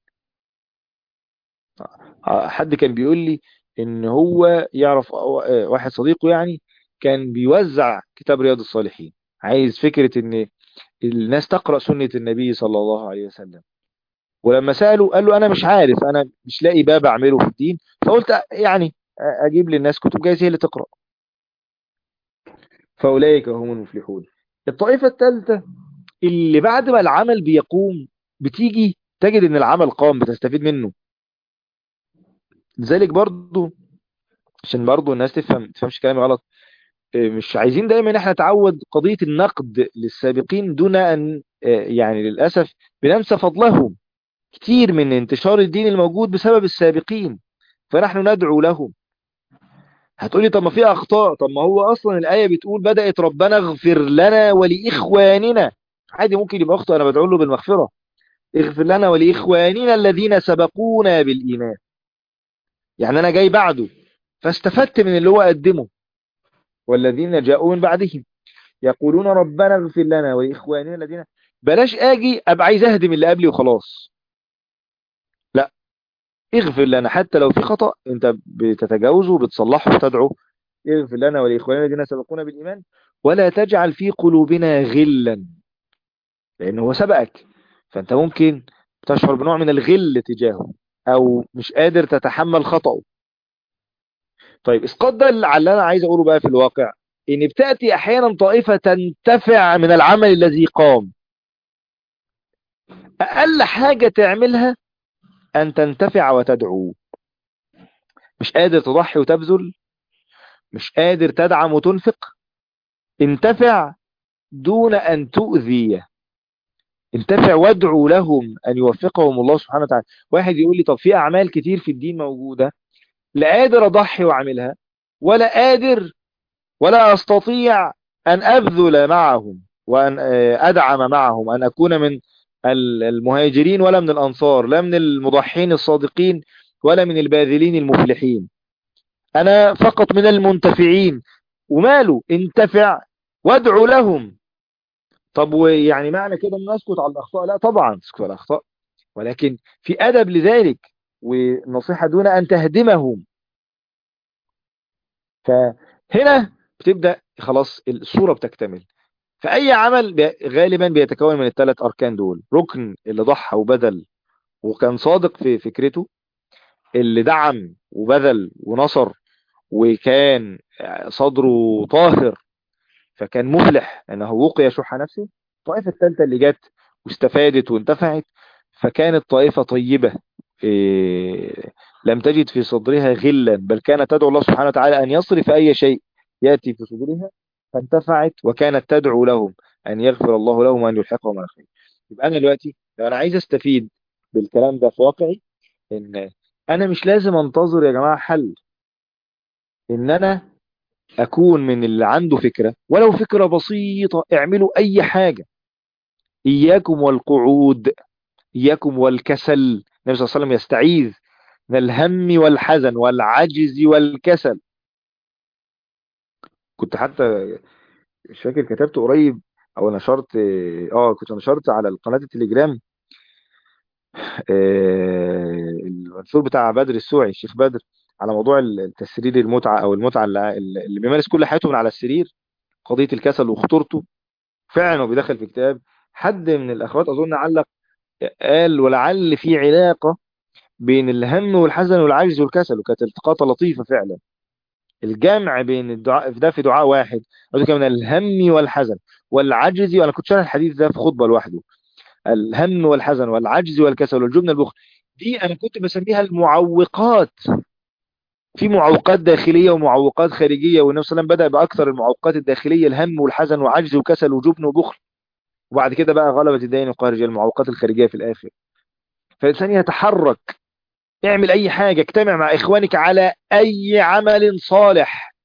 حد كان بيقول لي ان هو يعرف واحد صديقه يعني كان بيوزع كتاب رياض الصالحين، عايز فكرة ان الناس تقرأ سنة النبي صلى الله عليه وسلم. ولما سأله قال له: أنا مش عارف، أنا مش لاقي باب أعمله في الدين، فقلت يعني أجيب للناس كتب جايز هي اللي تقرأ. فأولئك هم المفلحون. الطائفة الثالثة اللي بعد ما العمل بيقوم بتيجي تجد إن العمل قام، بتستفيد منه. لذلك برضو، عشان برضو الناس تفهمش كلامي غلط، مش عايزين دايما احنا نتعود قضية النقد للسابقين دون أن يعني للأسف بننسى فضلهم. كتير من انتشار الدين الموجود بسبب السابقين، فنحن ندعو لهم. هتقولي طب ما في اخطاء، طب ما هو اصلا الايه بتقول بدات ربنا اغفر لنا ولاخواننا. عادي ممكن يبقى اخطاء، انا بدعو له بالمغفره. اغفر لنا ولاخواننا الذين سبقونا بالايمان. يعني انا جاي بعده فاستفدت من اللي هو قدمه. والذين جاءوا من بعدهم يقولون ربنا اغفر لنا ولاخواننا الذين. بلاش اجي ابقى عايز اهدم اللي قبلي وخلاص. لا، اغفر لنا حتى لو في خطأ انت بتتجاوزه وبتصلحه وتدعو: اغفر لنا ولاخواننا الذين سبقونا بالايمان ولا تجعل في قلوبنا غلا، لأنه هو سبقك، فأنت ممكن تشعر بنوع من الغل تجاهه أو مش قادر تتحمل خطأه. طيب اسقاط ده اللي أنا عايز أقوله بقى في الواقع، إن بتأتي أحيانا طائفة تنتفع من العمل الذي قام. أقل حاجة تعملها أن تنتفع وتدعو. مش قادر تضحي وتبذل، مش قادر تدعم وتنفق، انتفع دون أن تؤذي. انتفع وادعو لهم أن يوفقهم الله سبحانه وتعالى. واحد يقول لي طب في أعمال كتير في الدين موجودة، لا قادر أضحي وأعملها، ولا قادر ولا أستطيع أن أبذل معهم وأن أدعم معهم، أن أكون من المهاجرين ولا من الأنصار، لا من المضحين الصادقين ولا من الباذلين المفلحين، أنا فقط من المنتفعين. وماله انتفع وادعو لهم. طب ويعني معنى كده ان نسكت على الأخطاء؟ لا طبعا نسكت على الأخطاء، ولكن في أدب لذلك ونصيحة دون أن تهدمهم. فهنا بتبدأ خلاص الصورة بتكتمل. فأي عمل غالبا بيتكون من الثلاث أركان دول: ركن اللي ضحى وبذل وكان صادق في فكرته، اللي دعم وبذل ونصر وكان صدره طاهر فكان مفلح انه وقي شح نفسه. الطائفة الثالثة اللي جت واستفادت وانتفعت فكانت طائفة طيبة، لم تجد في صدرها غلا، بل كانت تدعو الله سبحانه وتعالى أن يصرف أي شيء يأتي في صدورها، فانتفعت وكانت تدعو لهم أن يغفر الله لهم وأن يلحقهم على خير. يبقى أنا دلوقتي لو أنا عايز أستفيد بالكلام ده في واقعي، إن أنا مش لازم أنتظر يا جماعة حل، إن أنا أكون من اللي عنده فكرة ولو فكرة بسيطة. اعملوا أي حاجة. إياكم والقعود، إياكم والكسل. النبي صلى الله عليه وسلم يستعيذ من الهم والحزن والعجز والكسل. كنت حتى مش فاكر كتبت قريب او نشرت، كنت نشرت على القناة التليجرام المنشور بتاع بدر السوعي، الشيخ بدر، على موضوع التسرير المتعة او المتعة اللي بيمارس كل حياته من على السرير، قضية الكسل وخطورته. فعلا هو بيدخل في كتاب. حد من الاخوات اظن علق قال ولعل في علاقة بين الهم والحزن والعجز والكسل، وكانت التقاطة لطيفة فعلا. الجمع بين الدعاء في ده في دعاء واحد، قصدي من الهم والحزن والعجز. وانا كنت شارح الحديث ده في خطبة لوحده. الهم والحزن والعجز والكسل والجبن البخل، دي انا كنت بسميها المعوقات. في معوقات داخلية ومعوقات خارجية، والنبي صلى الله عليه وسلم بدأ بأكثر المعوقات الداخلية: الهم والحزن وعجز وكسل وجبن وبخل، وبعد كده بقى غلبت الدين وقهر الرجال، المعوقات الخارجية في الآخر. فالإنسان يتحرك، اعمل أي حاجة، اجتمع مع إخوانك على أي عمل صالح،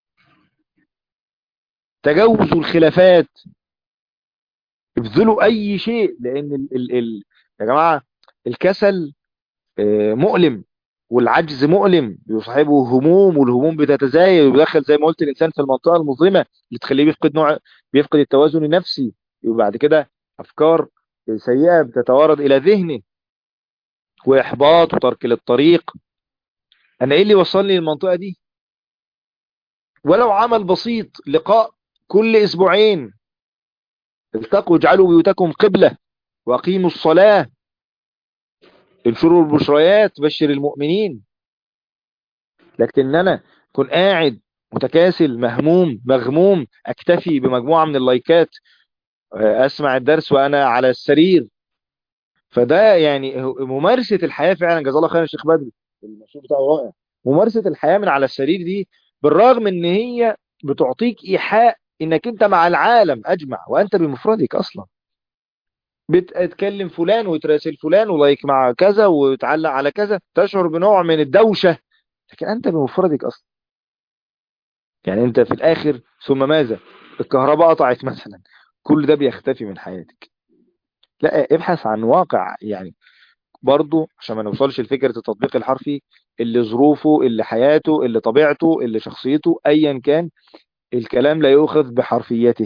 تجاوزوا الخلافات، ابذلوا أي شيء. لأن يا جماعة الكسل مؤلم، والعجز مؤلم، بيصاحبه هموم، والهموم بتتزايد وبيدخل زي ما قلت الإنسان في المنطقة المظلمة اللي تخليه بيفقد التوازن النفسي، وبعد كده أفكار سيئة بتتوارد إلى ذهنه، وإحباط وترك للطريق. أنا إيه اللي وصلني للمنطقة دي؟ ولو عمل بسيط، لقاء كل أسبوعين، التقوا اجعلوا بيوتكم قبلة وأقيموا الصلاة، انشروا البشريات، بشر المؤمنين. لكن انا كنت قاعد متكاسل مهموم مغموم، اكتفي بمجموعة من اللايكات، اسمع الدرس وانا على السرير. فده يعني ممارسة الحياة فعلا. جزاه الله خير الشيخ بدري، المشروع بتاعه رائع. ممارسة الحياة من على السرير دي، بالرغم ان هي بتعطيك ايحاء انك انت مع العالم اجمع وانت بمفردك اصلا، بتتكلم فلان وتراسل فلان ولايك مع كذا وتعلق على كذا، تشعر بنوع من الدوشة، لكن انت بمفردك اصلا. يعني انت في الاخر ثم ماذا؟ الكهرباء قطعت مثلا، كل ده بيختفي من حياتك. لا، ابحث عن واقع يعني، برضو عشان ما نوصلش لفكرة التطبيق الحرفي. اللي ظروفه، اللي حياته، اللي طبيعته، اللي شخصيته، ايا كان، الكلام لا يؤخذ بحرفيته.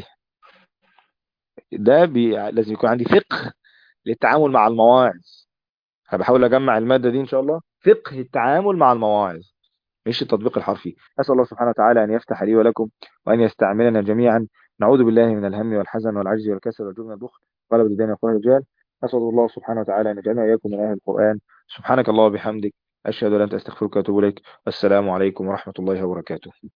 لازم يكون عندي فقه للتعامل مع المواعظ. انا بحاول اجمع المادة دي ان شاء الله، فقه التعامل مع المواعظ مش التطبيق الحرفي. أسأل الله سبحانه وتعالى أن يفتح لي ولكم وأن يستعملنا جميعا نعوذ بالله من الهم والحزن والعجز والكسل والجبن والبخل غلبة الدين وقهر الرجال. أسأل الله سبحانه وتعالى أن يجعلنا وإياكم من أهل القرآن. سبحانك الله وبحمدك، أشهد أن لا إله إلا أنت، أستغفرك وأتوب إليك. السلام عليكم ورحمة الله وبركاته.